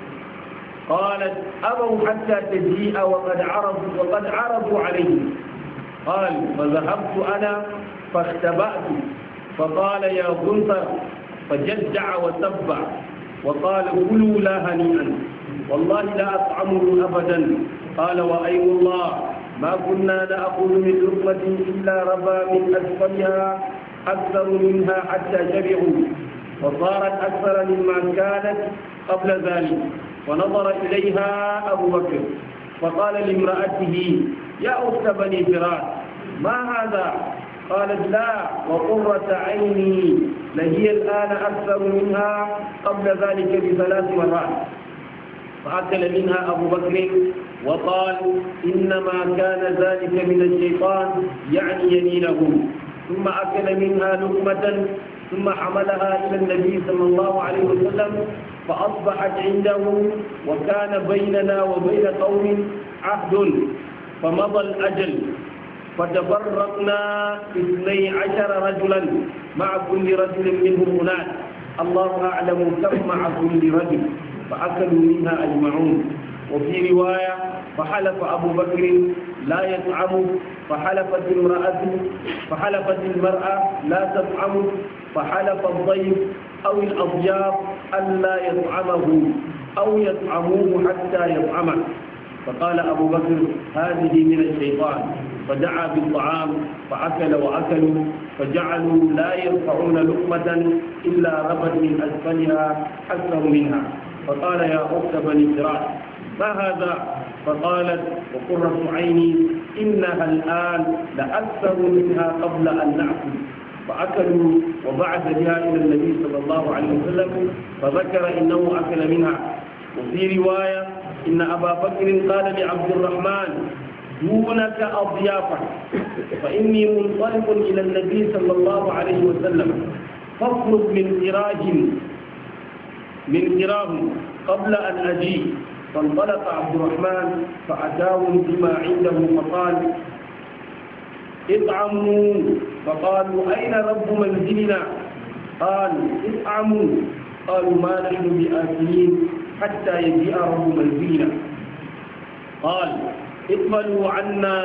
قالت أبوا حتى تجيء وقد عرضوا وقد عرضوا عليه قال فذهبت أنا فاختبأت فقال يا غنثر فجدع وتبع وقال كلوا لا هنيئا والله لا أطعمه أبدا قال وأيم الله ما كنا نأخذ من لقمة إلا ربا من أسفلها أكثر منها حتى شبعوا وصارت أكثر مما كانت قبل ذلك ونظر إليها أبو بكر فقال لامرأته يا أخت بني فراس ما هذا قالت لا وقرة عيني لهي الآن أكثر منها قبل ذلك بثلاث مرات فأكل منها أبو بكر وقال إنما كان ذلك من الشيطان يعني يمينه ثم أكل منها لقمة ثم حملها إلى النبي صلى الله عليه وسلم فأصبحت عنده وكان بيننا وبين قوم عهد فمضى الأجل فتفرقنا اثني عشر رجلا مع كل رجل منهم أناس الله أعلم كم مع كل رجل فأكلوا منها أجمعون وفي رواية فحلف أبو بكر لا يطعم فحلفت امرأة فحلفت المرأة لا تطعم فحلف الضيف أو الأضياف ألا يطعمه أو يطعموه حتى يطعمه فقال أبو بكر هذه من الشيطان فدعا بالطعام فأكل وأكلوا فجعلوا لا يرفعون لقمة إلا ربت من أسفلها أكثر منها فقال يا أخت بني فراس ما هذا فقالت وقرة عيني إنها الآن لأكثر منها قبل أن نأكل فأكلوا وبعث بها إلى النبي صلى الله عليه وسلم فذكر إنه أكل منها وفي رواية إن أبا بكر قال لعبد الرحمن دونك أضيافا فإني منطلق إلى النبي صلى الله عليه وسلم فاطلب من إراج من إراه قبل أن أجيء فانطلق عبد الرحمن فأتاهم بما عنده فقال اطعموا فقالوا أين رب منزلنا قال اطعموا قالوا ما نحن بآكلين حتى يجيء رب منزلنا قال اقبلوا عنا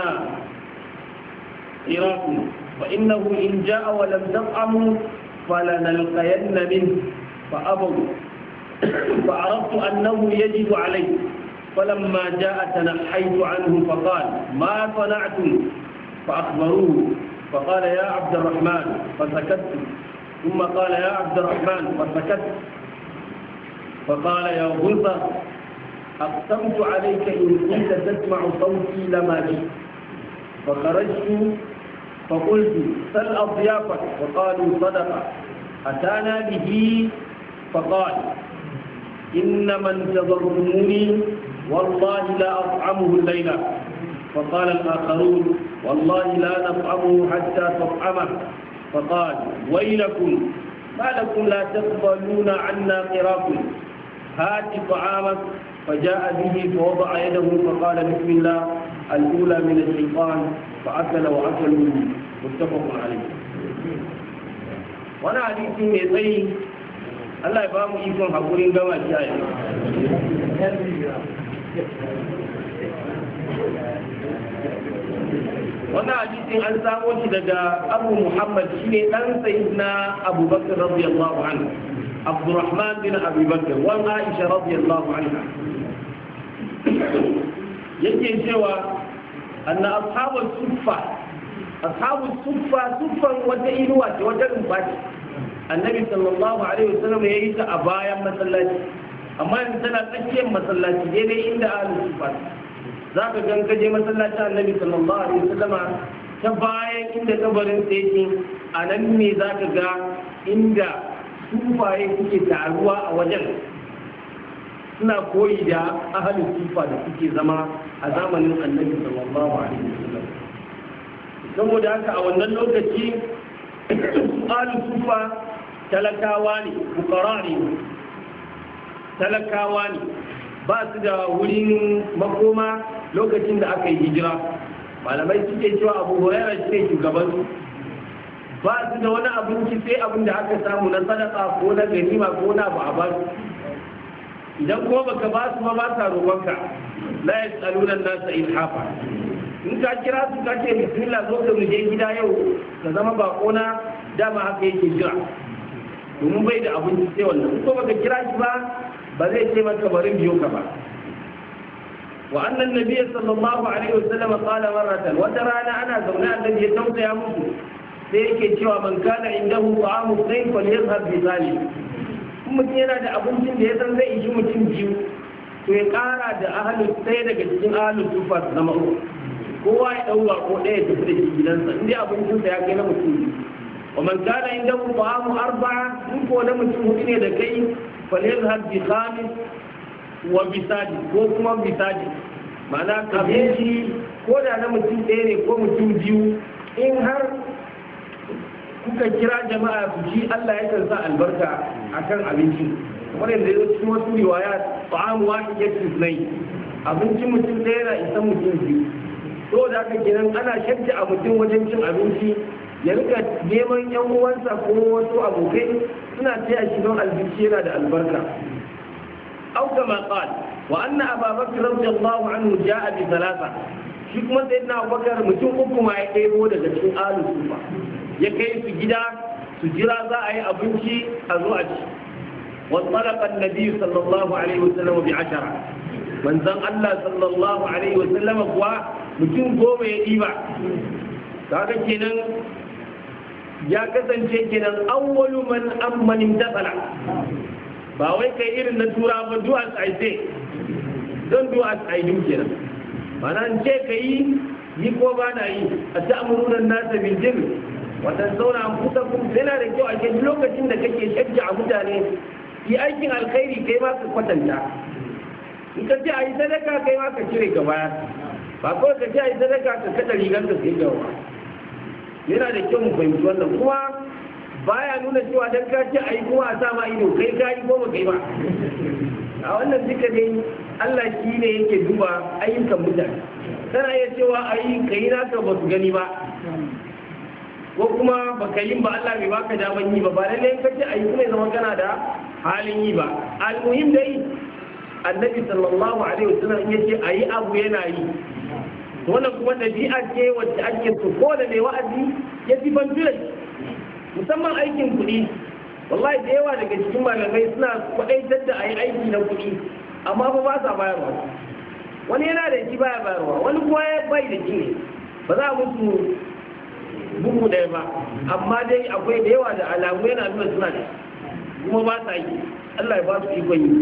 إراكم فإنه إن جاء ولم تطعموا فلنلقين منه فأبوا فعرفت أنه يجب عليه فلما جاء تنحيت عنه فقال ما صنعتم فأخبروه فقال يا عبد الرحمن فسكت ثم قال يا عبد الرحمن فسكت فقال يا غلطة أقسمت عليك إن كنت تسمع صوتي لما جئت فخرجت فقلت سل أضيافك وقالوا صدق أتانا به فقال إنما انتظرتموني والله لا أطعمه الليلة فقال الآخرون والله لا نطعمه حتى تطعمه فقال ويلكم ما لكم لا تقبلون عنا قراكم هات طعامك فجاء به فوضع يده فقال بسم الله الأولى من الشيطان فأكل وأكلوا متفق عليه. وانا حديث mai tsayi Allah ya ba mu ikon hakurin gama shi a yau. Wannan hadisin an samo shi daga Abu Muhammad shine dan sayyidina Abu Bakr radiyallahu anhu, Abdurrahman bin Abi Bakr wa Aisha radiyallahu anha. Yake cewa anna ashabul suffa ashabul suffa suffan wata inuwa ce wata rumfa ce annabi sallallahu alaihi wasallam ya yi ta a bayan masallaci amma yanzu tana tsakiyar masallaci daidai inda ahlus suffa za ka gan kaje masallaci annabi sallallahu alaihi wasallama ta bayan inda kabarin sa yake a nan ne za ka ga inda sufaye suke taruwa a wajen suna koyi da ahlus suffa da suke zama a zamanin annabi sallallahu alaihi wasallam. Saboda haka a wannan lokaci ahlus suffa talakawa ne, fukara ne, talakawa ne, ba su da wurin makoma lokacin da aka yi hijira. Malamai suke cewa Abu Hurairah shi ne shugaban, ba su da wani abinci sai abin da aka samu na sadaka ko na ganima ko na ba a ba su. Idan kuma baka ba su ba ba sa roƙonka, la yasaluna nasa ilhafa. In ka kira su ka ce bismillah zo ka mu je gida yau ka zama bakona, dama haka yake jira domin bai da abinci sai wannan. Ko baka kira shi ba ba zai ce maka bari biyo ka ba. Wa annan nabiy sallallahu alaihi wasallam qala marratan, wata rana ana zaune annabi ya tausaya musu sai yake cewa man kana indahu ta'amu sayyid falyadhhab bi zalim. Mutum yana da abincin da ya san zai ishi mutum biyu to ya kara da ahalus sai daga cikin ahalus sufa na ma'u, kowa ya ɗauka ko ɗaya ya tafi da shi gidansa inda abincinsa ya kai na mutum biyu. wa man kana indahu ta'amu arba'a, in ko na mutum hudu ne da kai falyadhhab bi khamis wa bisadi ko kuma bisadi, ma'ana abinci ko da na mutum ɗaya ne ko mutum biyu, in har kuka kira jama'a su ji Allah ya sa albarka akan abinci. Wannan da yake cikin wasu riwaya ta'amu wahid yakfai, abincin mutum ɗaya na isan mutum biyu. To da haka kenan ana shadda a mutum wajen cin abinci ya rika neman yan uwansa ko wasu abokai suna taya shi don abinci yana da albarka. Au kama qal wa anna Abu Bakr radiyallahu anhu ja'a bi thalatha, shi kuma sayyidina Abubakar mutum uku ma ya ɗebo daga cikin ahlus sufa ya kai su gida su jira za a yi abinci a zo a ci. وانطلق النبي صلى الله عليه وسلم بعشرة، من زن الله صلى الله عليه وسلم قوى mutum goma ya ɗiba. Kaga kenan ya kasance kenan awwalu man amman imtasala, ba wai kai irin na tura ba du'a sai don du'a sai dun kenan ba nan ce kai ni ko ba na yi a ta'muruna an-nasa bil birri wa tansawna anfusakum. Yana da kyau a ke lokacin da kake shajja a mutane yi aikin alkhairi kai ma ka kwatanta. In ka ce a yi sadaka kai ma ka cire ka baya, ba kawai ka ce a yi sadaka ka kada rigar ka sai gawa. Yana da kyau mu fahimci wannan, kuma baya nuna cewa dan ka ce a yi kuma a sa ma ido kai ka yi ko ba kai ba. A wannan duka dai Allah shi ne yake duba ayyukan mutane. Kana iya cewa a yi ka yi naka ba su gani ba, ko kuma baka yin ba Allah bai baka daman yi ba, ba lallai ka ce a yi kuma zama kana da halin yi ba. Al-muhim dai annabi sallallahu alaihi wasallam ya ce a yi abu yana yi. Wannan kuma dabi'a ce wacce ake so ko da mai wa'azi ya fi ban tura musamman aikin kuɗi. Wallahi da yawa daga cikin malamai suna kwaɗaitar da a yi aiki na kuɗi amma ba ba sa bayarwa. Wani yana da shi baya bayarwa, wani kuma ya bai da shi ne, ba za a musu bugu ɗaya ba, amma dai akwai da yawa da alamu yana nuna suna da kuma ba sa yi. Allah ya ba su ikon yi.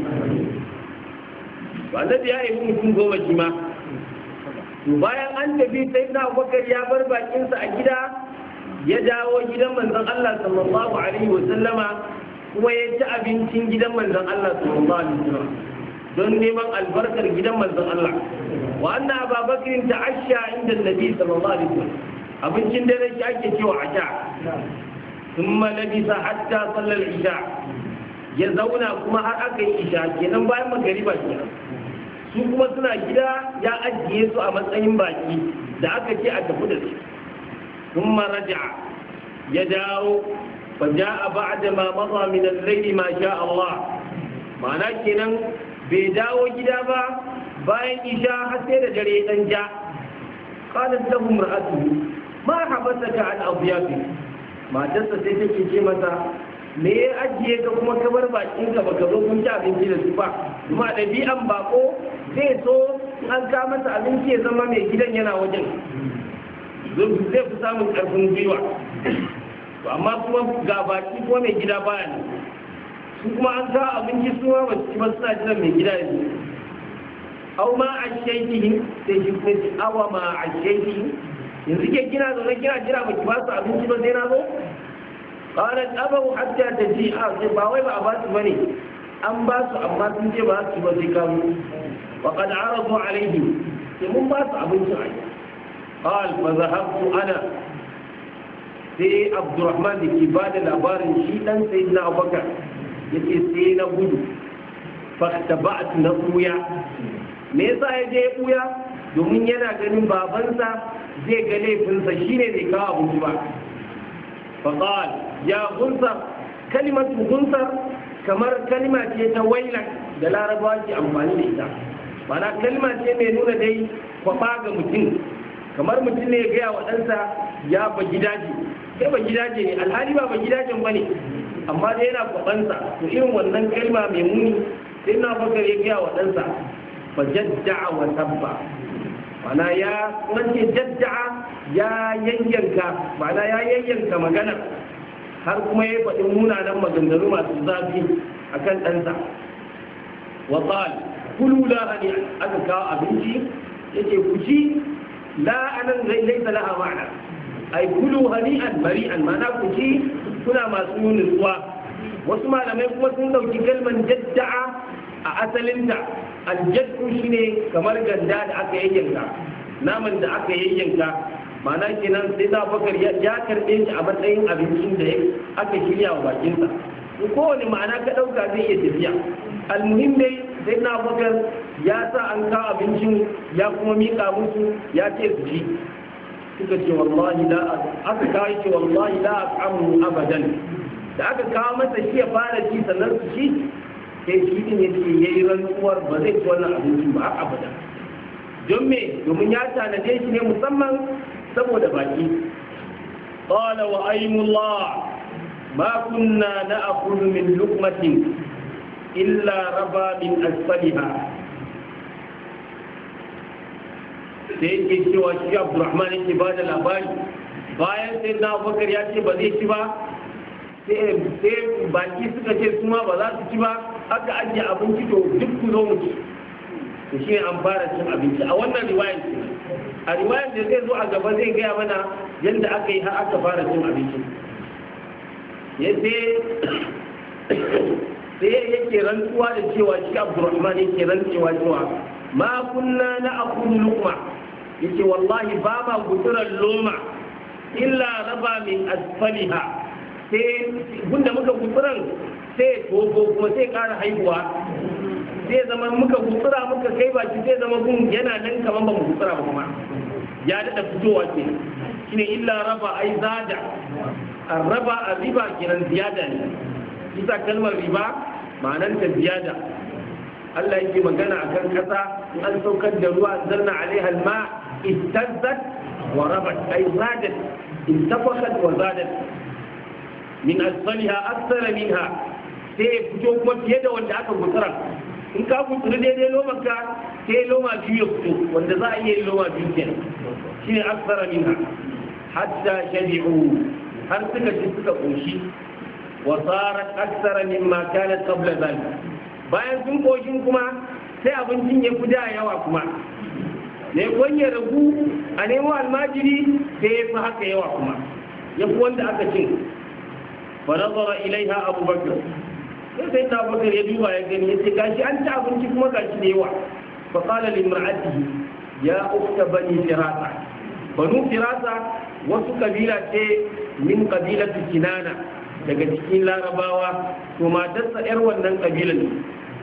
Ba annabi ya yi mutum goma shi ma. To bayan an tafi sai na Abubakar ya bar bakinsa a gida ya dawo gidan manzon Allah sallallahu alaihi wa sallama, kuma ya ci abincin gidan manzon Allah sallallahu alaihi wa sallam don neman albarkar gidan manzon Allah. Wa anna Abubakar ta'asha inda Nabi sallallahu alaihi wa sallam, abincin dare shi ake cewa asha. Thumma labisa hatta sallal isha, ya zauna kuma har aka yi isha kenan bayan magariba kenan. su kuma suna gida ya ajiye su a matsayin baki da aka ce a tafi da su ثم رجع يداو فجاء بعد ما مضى من الليل ما شاء الله معنى كنن بيداو جدابا باين إشاء حتى جريد جاء قالت له امرأته ما حبسك عن أضيافك ما تستطيع كلمة me ya ajiye ka kuma ka bar bakin ka baka zo kun ci abinci da su ba kuma ɗabi'an bako zai so an ka masa abinci ya zama mai gidan yana wajen zai fi samun ƙarfin gwiwa to amma kuma ga baki kuma mai gida baya ne su kuma an kawo abinci su ma ba su ci ba suna jiran mai gida ya zo au ma a shaiki sai shi kuma ci awa ma a shaiki yanzu ke kina zaune kina jira ba ki ba su abinci ba sai na zo qalat abahu hatta taji'a sai ba wai ba a ba su bane an ba su amma sun ce ba su ba sai kawo wa qad aradu alayhi sai mun ba su abincin a قال فذهبت انا sai abdurrahman da ke ba da labarin shi dan sayyidina abubakar yake sai na gudu faktaba'at na buya me yasa ya je buya domin yana ganin babansa zai ga laifinsa shine zai kawo abinci ba faqal ya gunsar kalimatu gunsar kamar kalma ce ta waila da larabawa ke amfani da ita mana kalma ce mai nuna dai kwaba ga mutum kamar mutum ne ya gaya wa ɗansa ya ba gidaje sai ba gidaje ne alhali ba ba gidajen ba ne amma dai yana kwabansa to irin wannan kalma mai muni sai na bakar ya gaya wa ɗansa ba jadda'a wa tabba mana ya wance jadda'a ya yayyanka mana ya yayyanka magana har kuma ya faɗi munanan maganganu masu zafi akan ɗansa wa qal kulu la hani aka kawo abinci yace ku ci la anan laysa laha ma'ana ay kulu hani'an mari'an ma'ana ku ci kuna masu nutsuwa wasu malamai kuma sun dauki kalman jadda'a a asalinta aljaddu shine kamar ganda da aka yayyanka naman da aka yayyanka ma'ana kenan sai da bakar ya karbe shi a matsayin abincin da aka shirya wa bakinsa kowane ma'ana ka dauka zai iya tafiya almuhim dai sai na bakar ya sa an kawo abincin ya kuma miƙa musu ya ce su ci suka ce wallahi la aka kawo ce wallahi la aqamu abadan da aka kawo masa shi ya fara ci sannan su ci sai shi din yace yayi rantsuwar ba zai ci wannan abincin ba abada don me domin ya tanade shi ne musamman saboda baki qala wa aymullah ma kunna na'khudhu min luqmatin illa raba min asfaliha sai yake cewa shi abdurrahman yake ba da labari bayan sai na bakar ya ce ba zai ci ba sai baki suka ce su ma ba za su ci ba aka ajiye abinci to duk ku zo mu ci to shi an fara cin abinci a wannan riwayar ce a riwayar da zai zo a gaba zai gaya mana yadda aka yi har aka fara cin abinci ya sai yake rantsuwa da cewa shi abdurrahman yake rantsuwa cewa ma kunna na akulu lukma yace wallahi ba ma guturar loma illa raba min asfaliha sai gunda muka guturan sai togo kuma sai kara haihuwa sai zama muka gutura muka kai baki sai zama gun yana nan kaman ba mu gutura ba kuma ya dada fitowa ke shine illa raba ai zada arraba arriba kiran ziyada ne bisa kalmar riba ma'anar ta ziyada Allah yake magana akan kasa in an saukar da ruwa anzalna alaiha alma istazzat wa rabat ay zadat intafakhat wa zadat min asfaliha akthara minha sai fito kuma fiye da wanda aka gutsara in ka gutsuri daidai loman ka sai loma biyu ya fito wanda za a iya yin loma biyu kenan shine akthara minha hatta shabi'u har suka ci suka koshi wa sarat akthara mimma kanat qabla dhalik bayan sun koshin kuma sai abincin ya fi da yawa kuma ne ya ragu a nemo almajiri sai ya fi haka yawa kuma ya fi wanda aka cin fa nazara ilaiha abubakar sai sai ta bakar ya duba ya gani ya ce gashi an ci abinci kuma gashi da yawa fa qala limra'atihi ya ukhta bani firasa banu firasa wasu kabila ce min kabilatu kinana daga cikin larabawa to matarsa yar wannan kabilan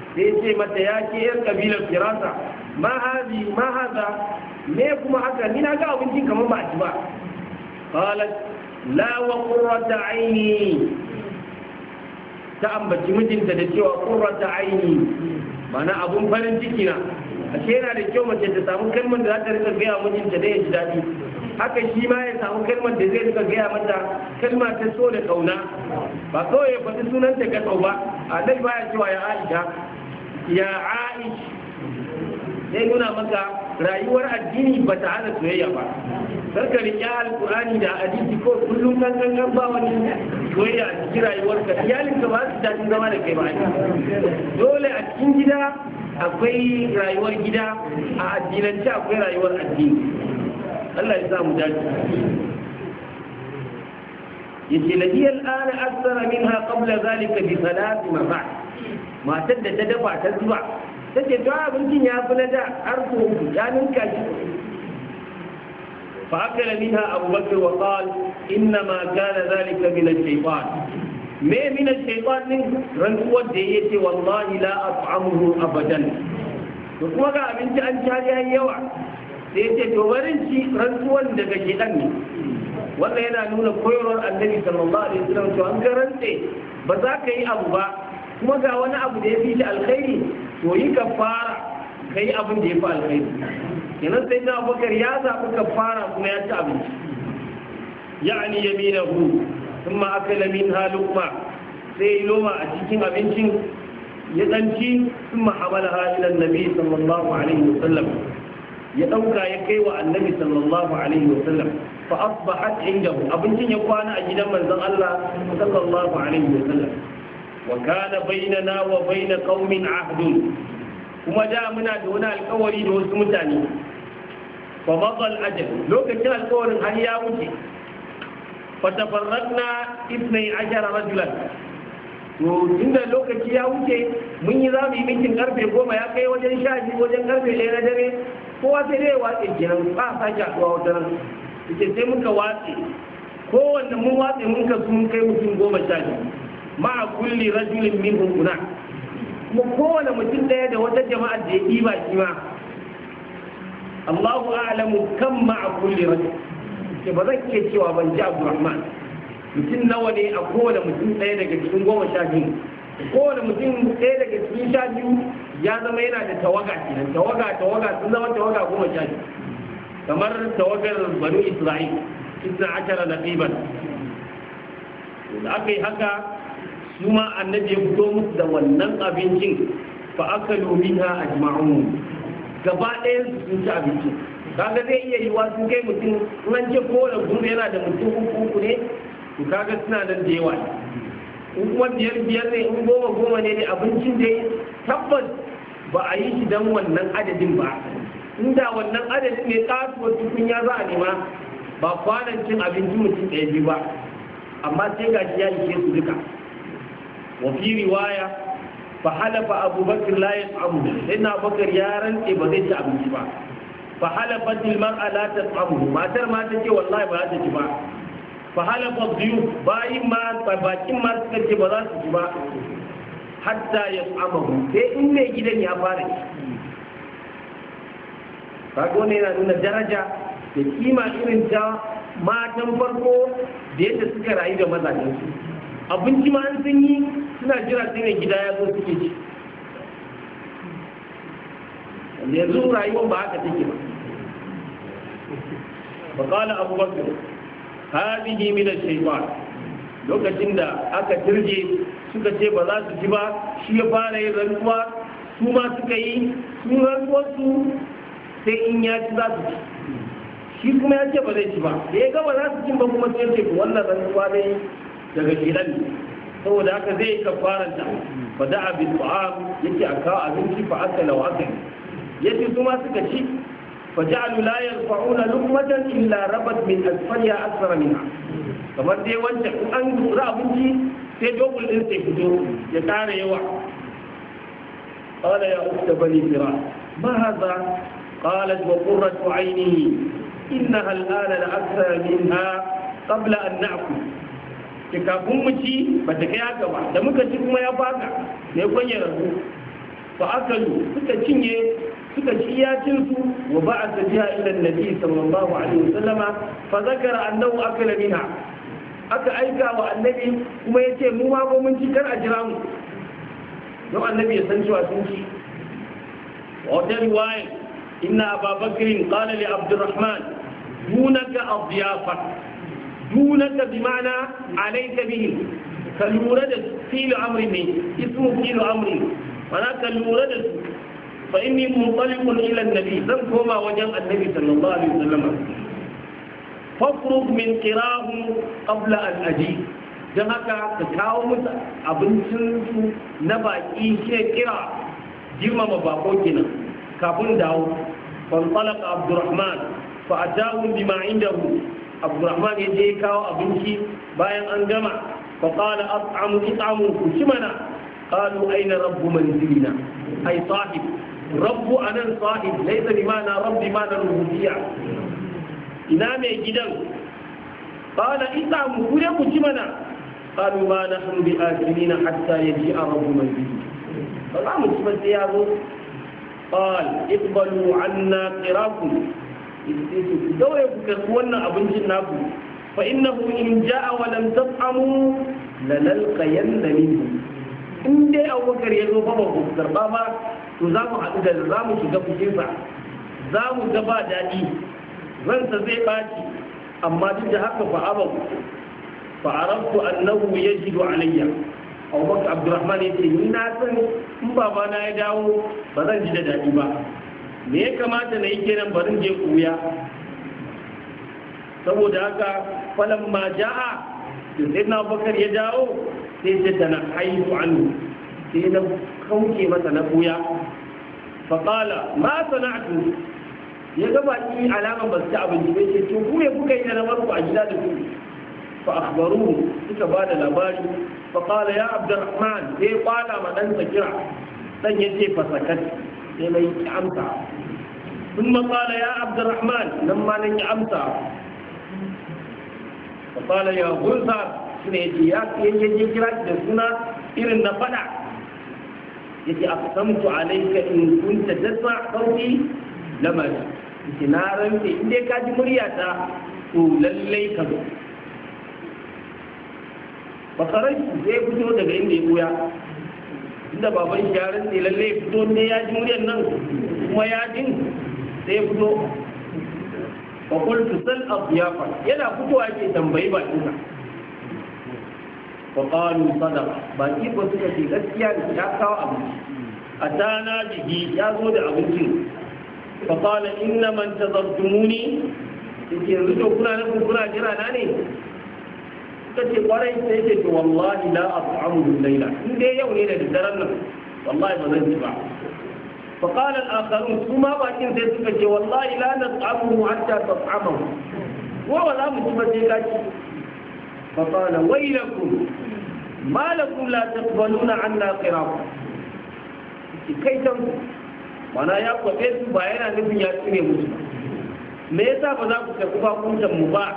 sai ce mata ya ke yar kabilar firasa ma hazi ma haza me kuma haka ni na ga abincin kamar ba ci ba qalat la wa qurrata aini ta ambaci mijinta da cewa qurrata aini mana abun farin ciki na ashe yana da kyau mace ta samu kalmar da za ta rika gaya mijinta da ya ji daɗi haka shi ma ya samu kalmar da zai rika gaya mata kalma ta so da kauna ba kawai ya faɗi sunanta ga tsau ba annabi baya cewa ya Aisha ya Aish zai nuna maka rayuwar addini ba ta hana soyayya ba sarka riƙe alƙur'ani da hadisi ko kullum kan kan ba wani soyayya a cikin rayuwarka iyalinka ba su daɗin zama da kai ba dole a cikin gida akwai rayuwar gida a addinance akwai rayuwar addini Allah ya sa mu dace yace ladiyal ana akthara minha qabla zalika bi thalath mafa matar da ta dafa ta zuba tace to abincin ya fi na da har ko ya ninka shi fa akala minha Abu Bakr wa qala inna ma kana zalika min ash-shaytan me min ash-shaytan din rantsuwar da yace wallahi la at'amuhu abadan to kuma ga abinci an ci har yayi yawa sai yace to barin ci rantsuwan daga shedan ne wannan yana nuna koyarwar annabi sallallahu alaihi wasallam to an garante ba za ka yi abu ba kuma ga wani abu da ya fi shi alkhairi to yi kafara kai abin da ya fi alkhairi kenan sai na Abubakar ya zaɓi kafara kuma ya ci abinci ya'ani yaminahu thumma akala minha luqma sai loma a cikin abincin ya danci thumma hamalaha ila annabi sallallahu alaihi wasallam ya dauka ya kai wa annabi sallallahu alaihi wasallam fa asbahat indahu abincin ya kwana a gidan manzon Allah sallallahu alaihi wasallam wa kana bainana wa bain qaumin ahdun kuma da muna da wani alƙawari da wasu mutane fa madal ajal lokacin alƙawarin har ya wuce fa tafarraqna ithnay ashara rajulan to inda lokaci ya wuce mun yi zamu yi mitin karfe goma ya kai wajen sha biyu wajen karfe ɗaya na dare kowa sai dai watse kenan ba sake haɗuwa wata nan ita sai muka watse kowanne mun watse mun ka sun kai mutum goma sha biyu ma'a kulli rajulin minhum una kuma kowane mutum ɗaya da wata jama'a da ya ɗiba shi ma Allahu a'lamu kan ma'a kulli rajul ke ba zan iya cewa ban ji Abdurrahman mutum nawa ne a kowane mutum ɗaya daga cikin goma sha biyu kowane mutum ɗaya daga cikin sha biyu ya zama yana da tawaga kenan tawaga tawaga sun zama tawaga goma sha biyu kamar tawagar banu Isra'il isna ashara naqiban da aka yi haka su ma annabi ya fito musu da wannan abincin fa akalu minha ajma'un gaba ɗayan su sun ci abincin kaga zai iya yiwa sun kai mutum in an ce kowane gurbe yana da mutum uku uku ne to kaga suna nan da yawa in kuma biyar biyar ne in goma goma ne abincin da tabbas ba a yi shi don wannan adadin ba inda wannan adadin ne kasuwar tukunya za a nema ba kwanan cin abinci mutum ɗaya biyu ba amma sai ga shi ya ishe su duka wa fi riwaya fa halafa abubakar la yas'amu sai na bakar ya rantse ba zai ci abinci ba fa halafa tilmar ala tas'amu matar ma ta ce wallahi ba za ta ci ba fa halafa biyu bayin ma bakin ma suka ce ba za su ci ba hatta yas'amahu sai in mai gidan ya fara ci kaga wannan yana nuna daraja da kima irin ta matan farko da yadda suka rayu da mazajen su abinci ma an sun yi suna jira sai mai gida ya zo suke ci yanzu rayuwar ba haka take ba فقال أبو بكر هذه من الشيطان lokacin da aka turje suka ce ba za su ci ba shi ya fara yin rantsuwa su ma suka yi su rantsuwarsu sai in ya ci za su ci shi kuma ya ce ba zai ci ba da ya gaba za su cin ba kuma sai ce wannan rantsuwa ne daga gidan saboda haka zai ka faranta fa da abin ta'am yake a kawo abinci fa aka lawa aka yace su ma suka ci fa ja'alu la yarfa'una luqmatan illa rabat min asfaliha akthara minha kamar dai wancan in an gura abinci sai dogul din sai fito ya ƙara yawa qala ya ukhta bani fira ma hadha qalat wa qurratu ayni innaha al'ana la akthara minha qabla an na'kul ki kafin mu ci ba ta kai haka ba da muka ci kuma ya faka ne kwanye rabu fa akalu suka cinye suka ci iyacin su wa ba'atha biha ila annabi sallallahu alaihi wasallama fa zakara annahu akala minha aka aika wa annabi kuma yace mu ma mun ci kar a jira mu don annabi ya san cewa sun ci wa wata riwaya inna ababakrin qala li abdurrahman dunaka adyafa dunaka bima'na alayka bihi ka lura da fi'lu amri ne ismu fi'lu amri mana ka lura da su fa inni munṭaliqun ila an-nabi zan koma wajen annabi sallallahu alaihi wasallam fafrug min qirahu qabla an aji dan haka ka kawo musu abincin su na baki ke kira girmama bako kenan kafin dawo فانطلق عبد الرحمن فأتاهم بما عنده عبد الرحمن يجي كاو أبنشي باين أنجمع فقال أطعم إطعموا كشمنا قالوا أين رب منزلنا أي صاحب رب أنا صاحب ليس بمعنى رب بمعنى الربوبية إنام جدا قال إطعموا كل كشمنا قالوا ما نحن بآكلين حتى يجيء رب منزلنا فالله مجمد يابو قال اقبلوا عنا قراكم دوري كسونا أبنجي ناكو فإنه إن جاء ولم تطعموا لنلقين منه إن دي أبو بكر يزو فما بكر بابا تزامو حدد الزامو شغف جيسا زامو جبا دادي رنس زي باتي أما جد حق فأبو فعرفت أنه يجد علي abubakar abdurrahman ya ce ni na san in babana ya dawo ba zan ji da daɗi ba me ya kamata na yi kenan barin je kuya saboda haka falan ma ja'a da sai na abubakar ya dawo sai ce ta na haihu annu sai na kauce masa na kuya faƙala ma sana'atu ya ga baki alaman ba su ci abinci bai ce to ku ya kuka yi da na barku a gida da ku fa akhbaruhu suka ba da labari فقال يا عبد الرحمن ليه قال ما دنسى كرا دن يجي فسكت ليه ما يتعمسى ثم قال يا عبد الرحمن لما لن يعمسى فقال يا غلطة شنو يجي يجي كرا جسنا إرن نفدع يجي أقسمت عليك إن كنت تسمع صوتي لما يجي نارا إن دي كاجي مرياتا وللي كذو bakarai zai fito daga inda ya buya inda baban sharan ne lalle fito ne ya ji muryar nan kuma ya jin sai fito wa qultu sal adyafa yana fitowa ke tambayi bakin sa fa qalu sadaqa baki ko suka ce gaskiya ne ya kawo abinci atana bihi ya zo da abincin fa qala inna man tazartumuni yake yanzu to kuna nufin kuna jira na ne kace kwarai sai ce to wallahi la at'amu bil-layla in dai yau ne da daren nan wallahi ba zan ci ba fa qala al-akharun kuma bakin sai suka ce wallahi la nat'amu hatta tat'amu wa wala mu ci ba sai ka ci fa qala waylakum ma lakum la taqbaluna 'anna qira'a kai tan mana ya kwabe su ba yana nufin ya tsire musu me yasa ba za ku karɓi bakuntan mu ba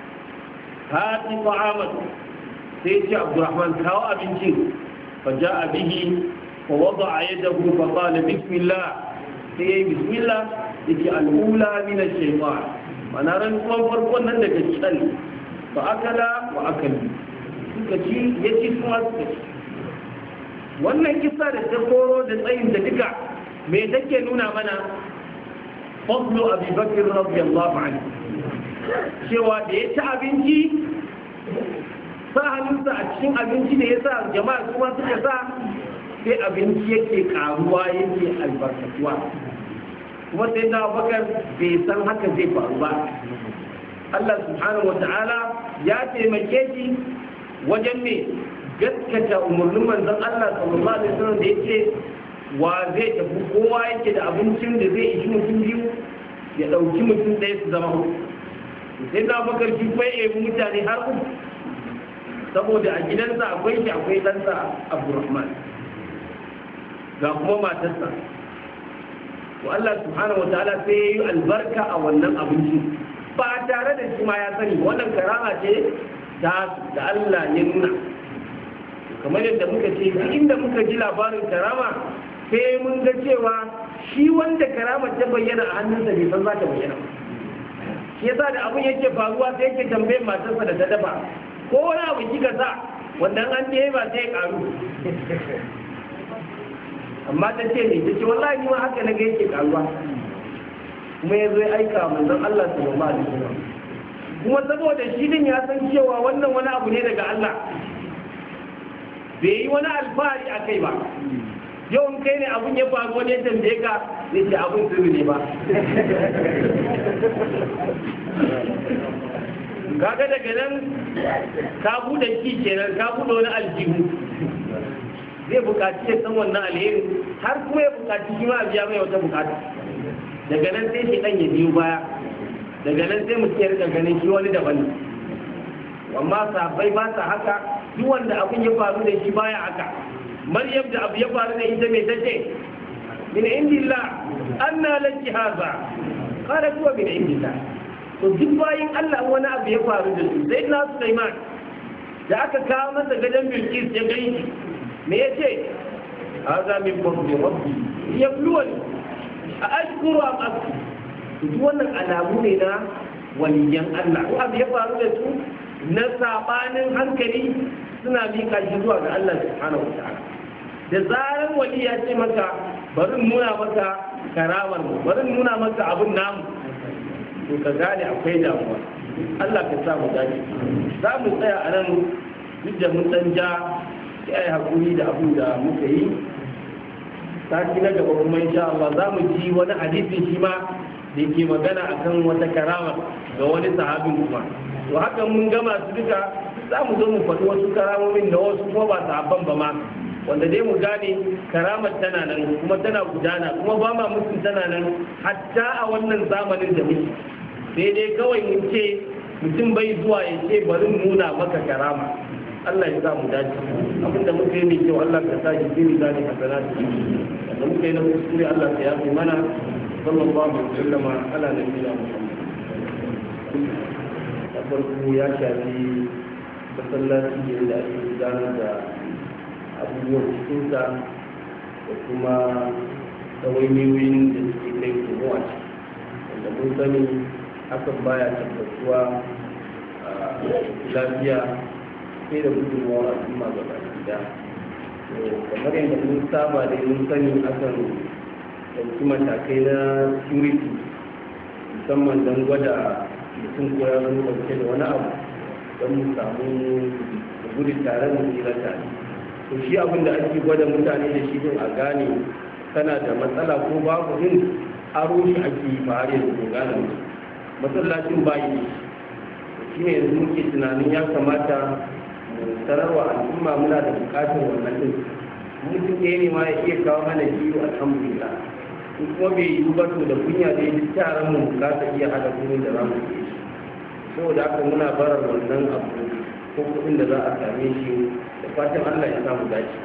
hati ta'amat sai ce abdurrahman kawo abincin fa ja'a bihi fa wada'a yadahu fa qala bismillah sai yayi bismillah yake al-ula min ash-shaytan mana ran kuma farkon nan daga kidan fa akala wa akali suka ci yaci kuma suka ci wannan kissa da ta koro da tsayin da duka me take nuna mana fadlu abi bakr radiyallahu anhu cewa da ya ci abinci sa hannunsa a cikin abinci da ya sa jama'a kuma suka sa sai abinci yake karuwa yake albarkatuwa kuma sai na bakar bai san haka zai faru ba Allah subhanahu wata'ala ya taimake shi wajen ne gaskata umarnin manzon Allah sallallahu alaihi wasallam da yake wa zai tafi kowa yake da abincin da zai ishi mutum biyu ya ɗauki mutum ɗaya su zama hudu sai na bakar shi kwai ebi mutane har uku saboda a gidansa akwai shi akwai ɗansa abdurrahman ga kuma matarsa to Allah subhanahu wataala sai ya yi albarka a wannan abinci ba tare da shi ma ya sani wannan karama ce ta da Allah ya nuna kamar yadda muka ce duk inda muka ji labarin karama sai mun ga cewa shi wanda karamar ta bayyana a hannunsa bai san za ta bayyana. Shi yasa da abin yake faruwa sai yake tambayar matarsa da ta dafa ko wani abu kika sa wannan an ɗaya ba sai ya ƙaru. Amma ta ce ne ta ce wallahi ni ma haka na ga yake ƙaruwa. Kuma ya zo ya aika manzon Allah sallallahu alaihi wasallam. Kuma saboda shi din ya san cewa wannan wani abu ne daga Allah. Bai yi wani alfahari a kai ba. Yau in kai ne abun ya faru wani ya tambaye ka ne ce abun sirri ne ba. Kaga daga nan ka bude ki kenan ka bude wani aljihu. Zai bukaci ya san wannan alheri har kuma ya bukaci shi ma a biya mai wata bukata. Daga nan sai shi dan ya biyo baya. Daga nan sai mutum ya rika ganin shi wani daban ne. Amma sahabbai ba sa haka, duk wanda abun ya faru da shi baya haka. Maryam da abu ya faru da ita mai tace min indillah anna laki hadha qala huwa min indillah. To duk bayin Allah wani abu ya faru da su sai na Sulaiman da aka kawo masa gadon Bilqis ya gani me yace hadha min fadli rabbi yabluwani a ashkuru am akfur. Duk wannan alamu ne na waliyan Allah ko abu ya faru da su na sabanin hankali suna mika shi zuwa ga Allah subhanahu wa ta'ala. Da zarar wali ya ce maka bari nuna maka karamar mu bari nuna maka abun namu to ka gane akwai damuwa. Allah ka sa mu dace. Za mu tsaya a nan duk da mun dan ja sai ai hakuri da abin da muka yi. Sati na gaba kuma insha Allah za mu ji wani hadisin shi ma da yake magana akan wata karama ga wani sahabin kuma. To haka mun gama su duka za mu zo mu faɗi wasu karamomin da wasu kuma ba sahabban ba ma. Wanda dai mu gane karamar tana nan kuma tana gudana kuma ba ma mutum tana nan hatta a wannan zamanin da muke. Sai dai kawai mun ce mutum bai zuwa ya ce bari nuna maka karama. Allah ya sa mu dace. Abinda muka yi mai kyau Allah ka sa shi fili zani hasanatu. Da muka yi na kuskure Allah ka yafi mana. Sallallahu alaihi wa sallama ala nabiyina Muhammad. Farko ya shafi masallaci da ake gudanar da abubuwan cikinsa da kuma tsawainiyoyin da suke kai komo a ciki wanda mun sani hakan baya tabbatuwa a lafiya sai da gudunmawar al'umma ga baki da kamar yadda mun saba da mun sani akan ɗauki matakai na security musamman don gwada mutum ko ya zo ɗauke da wani abu don mu samu gudu tare da tsira tare. To shi abin da ake gwada mutane da shi din a gane tana da matsala ko babu din aro shi ake yi har yanzu ko gane masallacin bayi shi ne yanzu muke tunanin ya kamata mu sanarwa al'umma muna da bukatar wannan din mutum ɗaya ne ma ya iya kawo mana biyu alhamdulillah in kuma bai yi ba to da kunya da yi taron mu za ta iya hada kuɗin da za mu yi saboda haka muna barar wannan abu ko kuɗin da za a same shi da fatan Allah ya samu dace.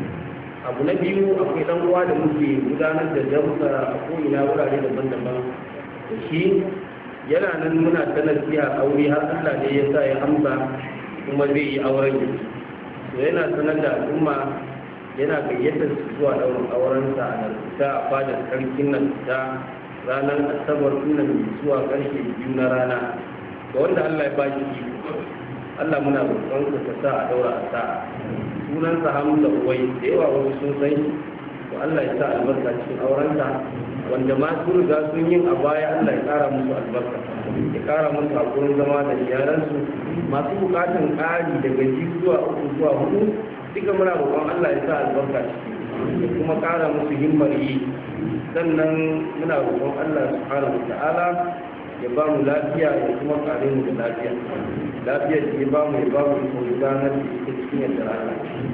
Abu na biyu akwai dan uwa da muke gudanar da darussa a ko'ina wurare daban-daban da shi yana nan muna ta nasiha aure har Allah ne ya sa ya amsa kuma zai yi auren yanzu. To yana sanar da al'umma yana gayyatar su zuwa ɗaurin aurensa a Narkuta a fadar sarkin Narkuta ranar Asabar nan zuwa ƙarshe biyu na rana. Ga wanda Allah ya ba shi iko Allah muna roƙon ka sa a daura a sa'a sunansa Hamza Uwai da yawa wasu sun san shi to Allah ya sa albarka cikin aurensa wanda ma sun riga sun yin a baya Allah ya ƙara musu albarka ya ƙara musu hakurin zama da iyalansu masu buƙatan ƙari daga biyu zuwa uku zuwa hudu duka muna roƙon Allah ya sa albarka ciki ya kuma ƙara musu himmar yi sannan muna roƙon Allah subhanahu wa ta'ala ya ba mu lafiya ya kuma kare mu da lafiya lafiyar da ya ba mu ya ba mu ko gudanar da ita cikin yadda rana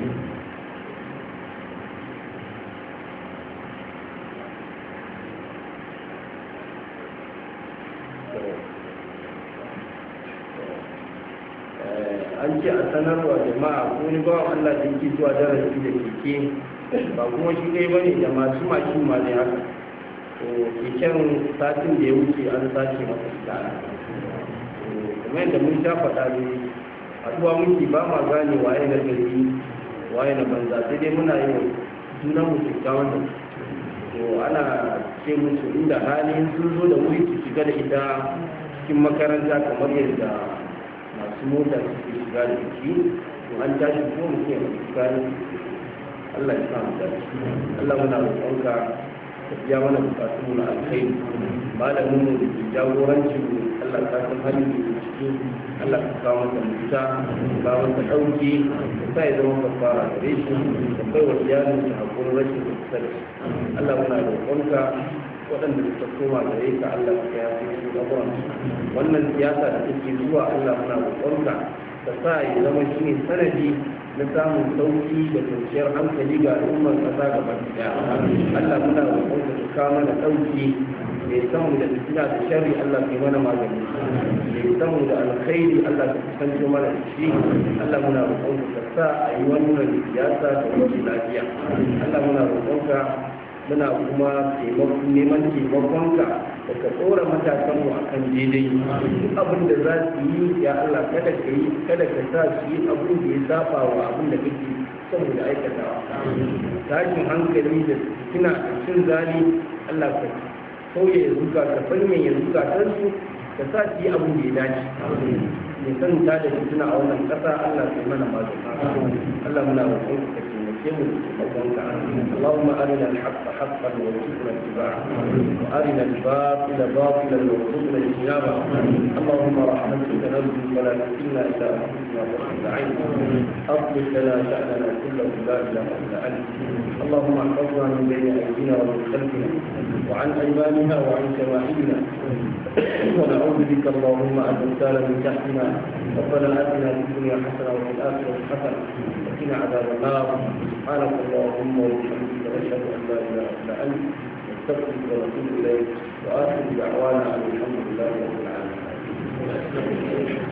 an ce a sanarwa jama'a ko ni ba Allah da yake zuwa darasi da keke ba kuma shi dai bane da masu mashin ma ne haka keken satin da ya wuce an sace masa ita kuma yadda mun sha faɗa ne haɗuwa muke ba ma gane waye na gari waye na banza sai dai muna yin sunan mu kyakkyawan da to ana ce musu inda halin sun zo da wuri su shiga da ita cikin makaranta kamar yadda masu mota suke shiga da ciki to an tashi ko mutum ya shiga da Allah ya samu dace Allah muna roƙonka ka biya mana bukatun mu na alkhairi malamin mu da ke jagoranci mu Allah ka san halin da ke ciki Allah ka kawo masa mafita ka kawo masa ɗauki ka sa ya zama kafara gare shi ka kai wa iyalin shi hakurin rashin kusa da shi Allah muna roƙonka waɗanda suka koma gare ka Allah ka ya fi su gaban wannan siyasa da take zuwa Allah muna roƙonka ka sa ya zama shi ne sanadi na samun sauki da kwanciyar hankali ga al'ummar ƙasa gaba ɗaya Allah muna roƙonka ka kawo mana ɗauki mai samu da fitina da sharri Allah kai mana magani mai samu da alkhairi Allah ka kusanto mana da shi Allah muna roƙonka ka sa a yi wannan siyasa da wuce lafiya Allah muna roƙonka muna kuma neman taimakonka da ka tsora matasanmu a kan daidai duk abin da za su yi ya Allah kada ka yi kada ka sa su yi abin da ya saba wa abin da kake saboda aikatawa tashin hankali da kina cin zali Allah ka sauya ya zuka ka sanya ya zuka su ka sa su yi abin da ya dace mai san ta da fitina a wannan ƙasa Allah sai mana magani Allah muna roƙon ka اللهم أرنا الحق حقا وارزقنا اتباعه وأرنا الباطل باطلا وارزقنا اجتنابه اللهم رحمتك نرجو ولا تكلنا إلى أنفسنا طرفة عين أصلح لنا شأننا كله لا إله إلا أنت اللهم احفظنا من بين أيدينا ومن خلفنا وعن أيماننا وعن شمائلنا ونعوذ بك اللهم أن نغتال من تحتنا ربنا آتنا في الدنيا حسنة وفي الآخرة حسنة وقنا عذاب النار سبحانك اللهم وبحمدك نشهد ان لا اله الا انت نستغفرك ونتوب اليك واخر دعوانا ان الحمد لله رب العالمين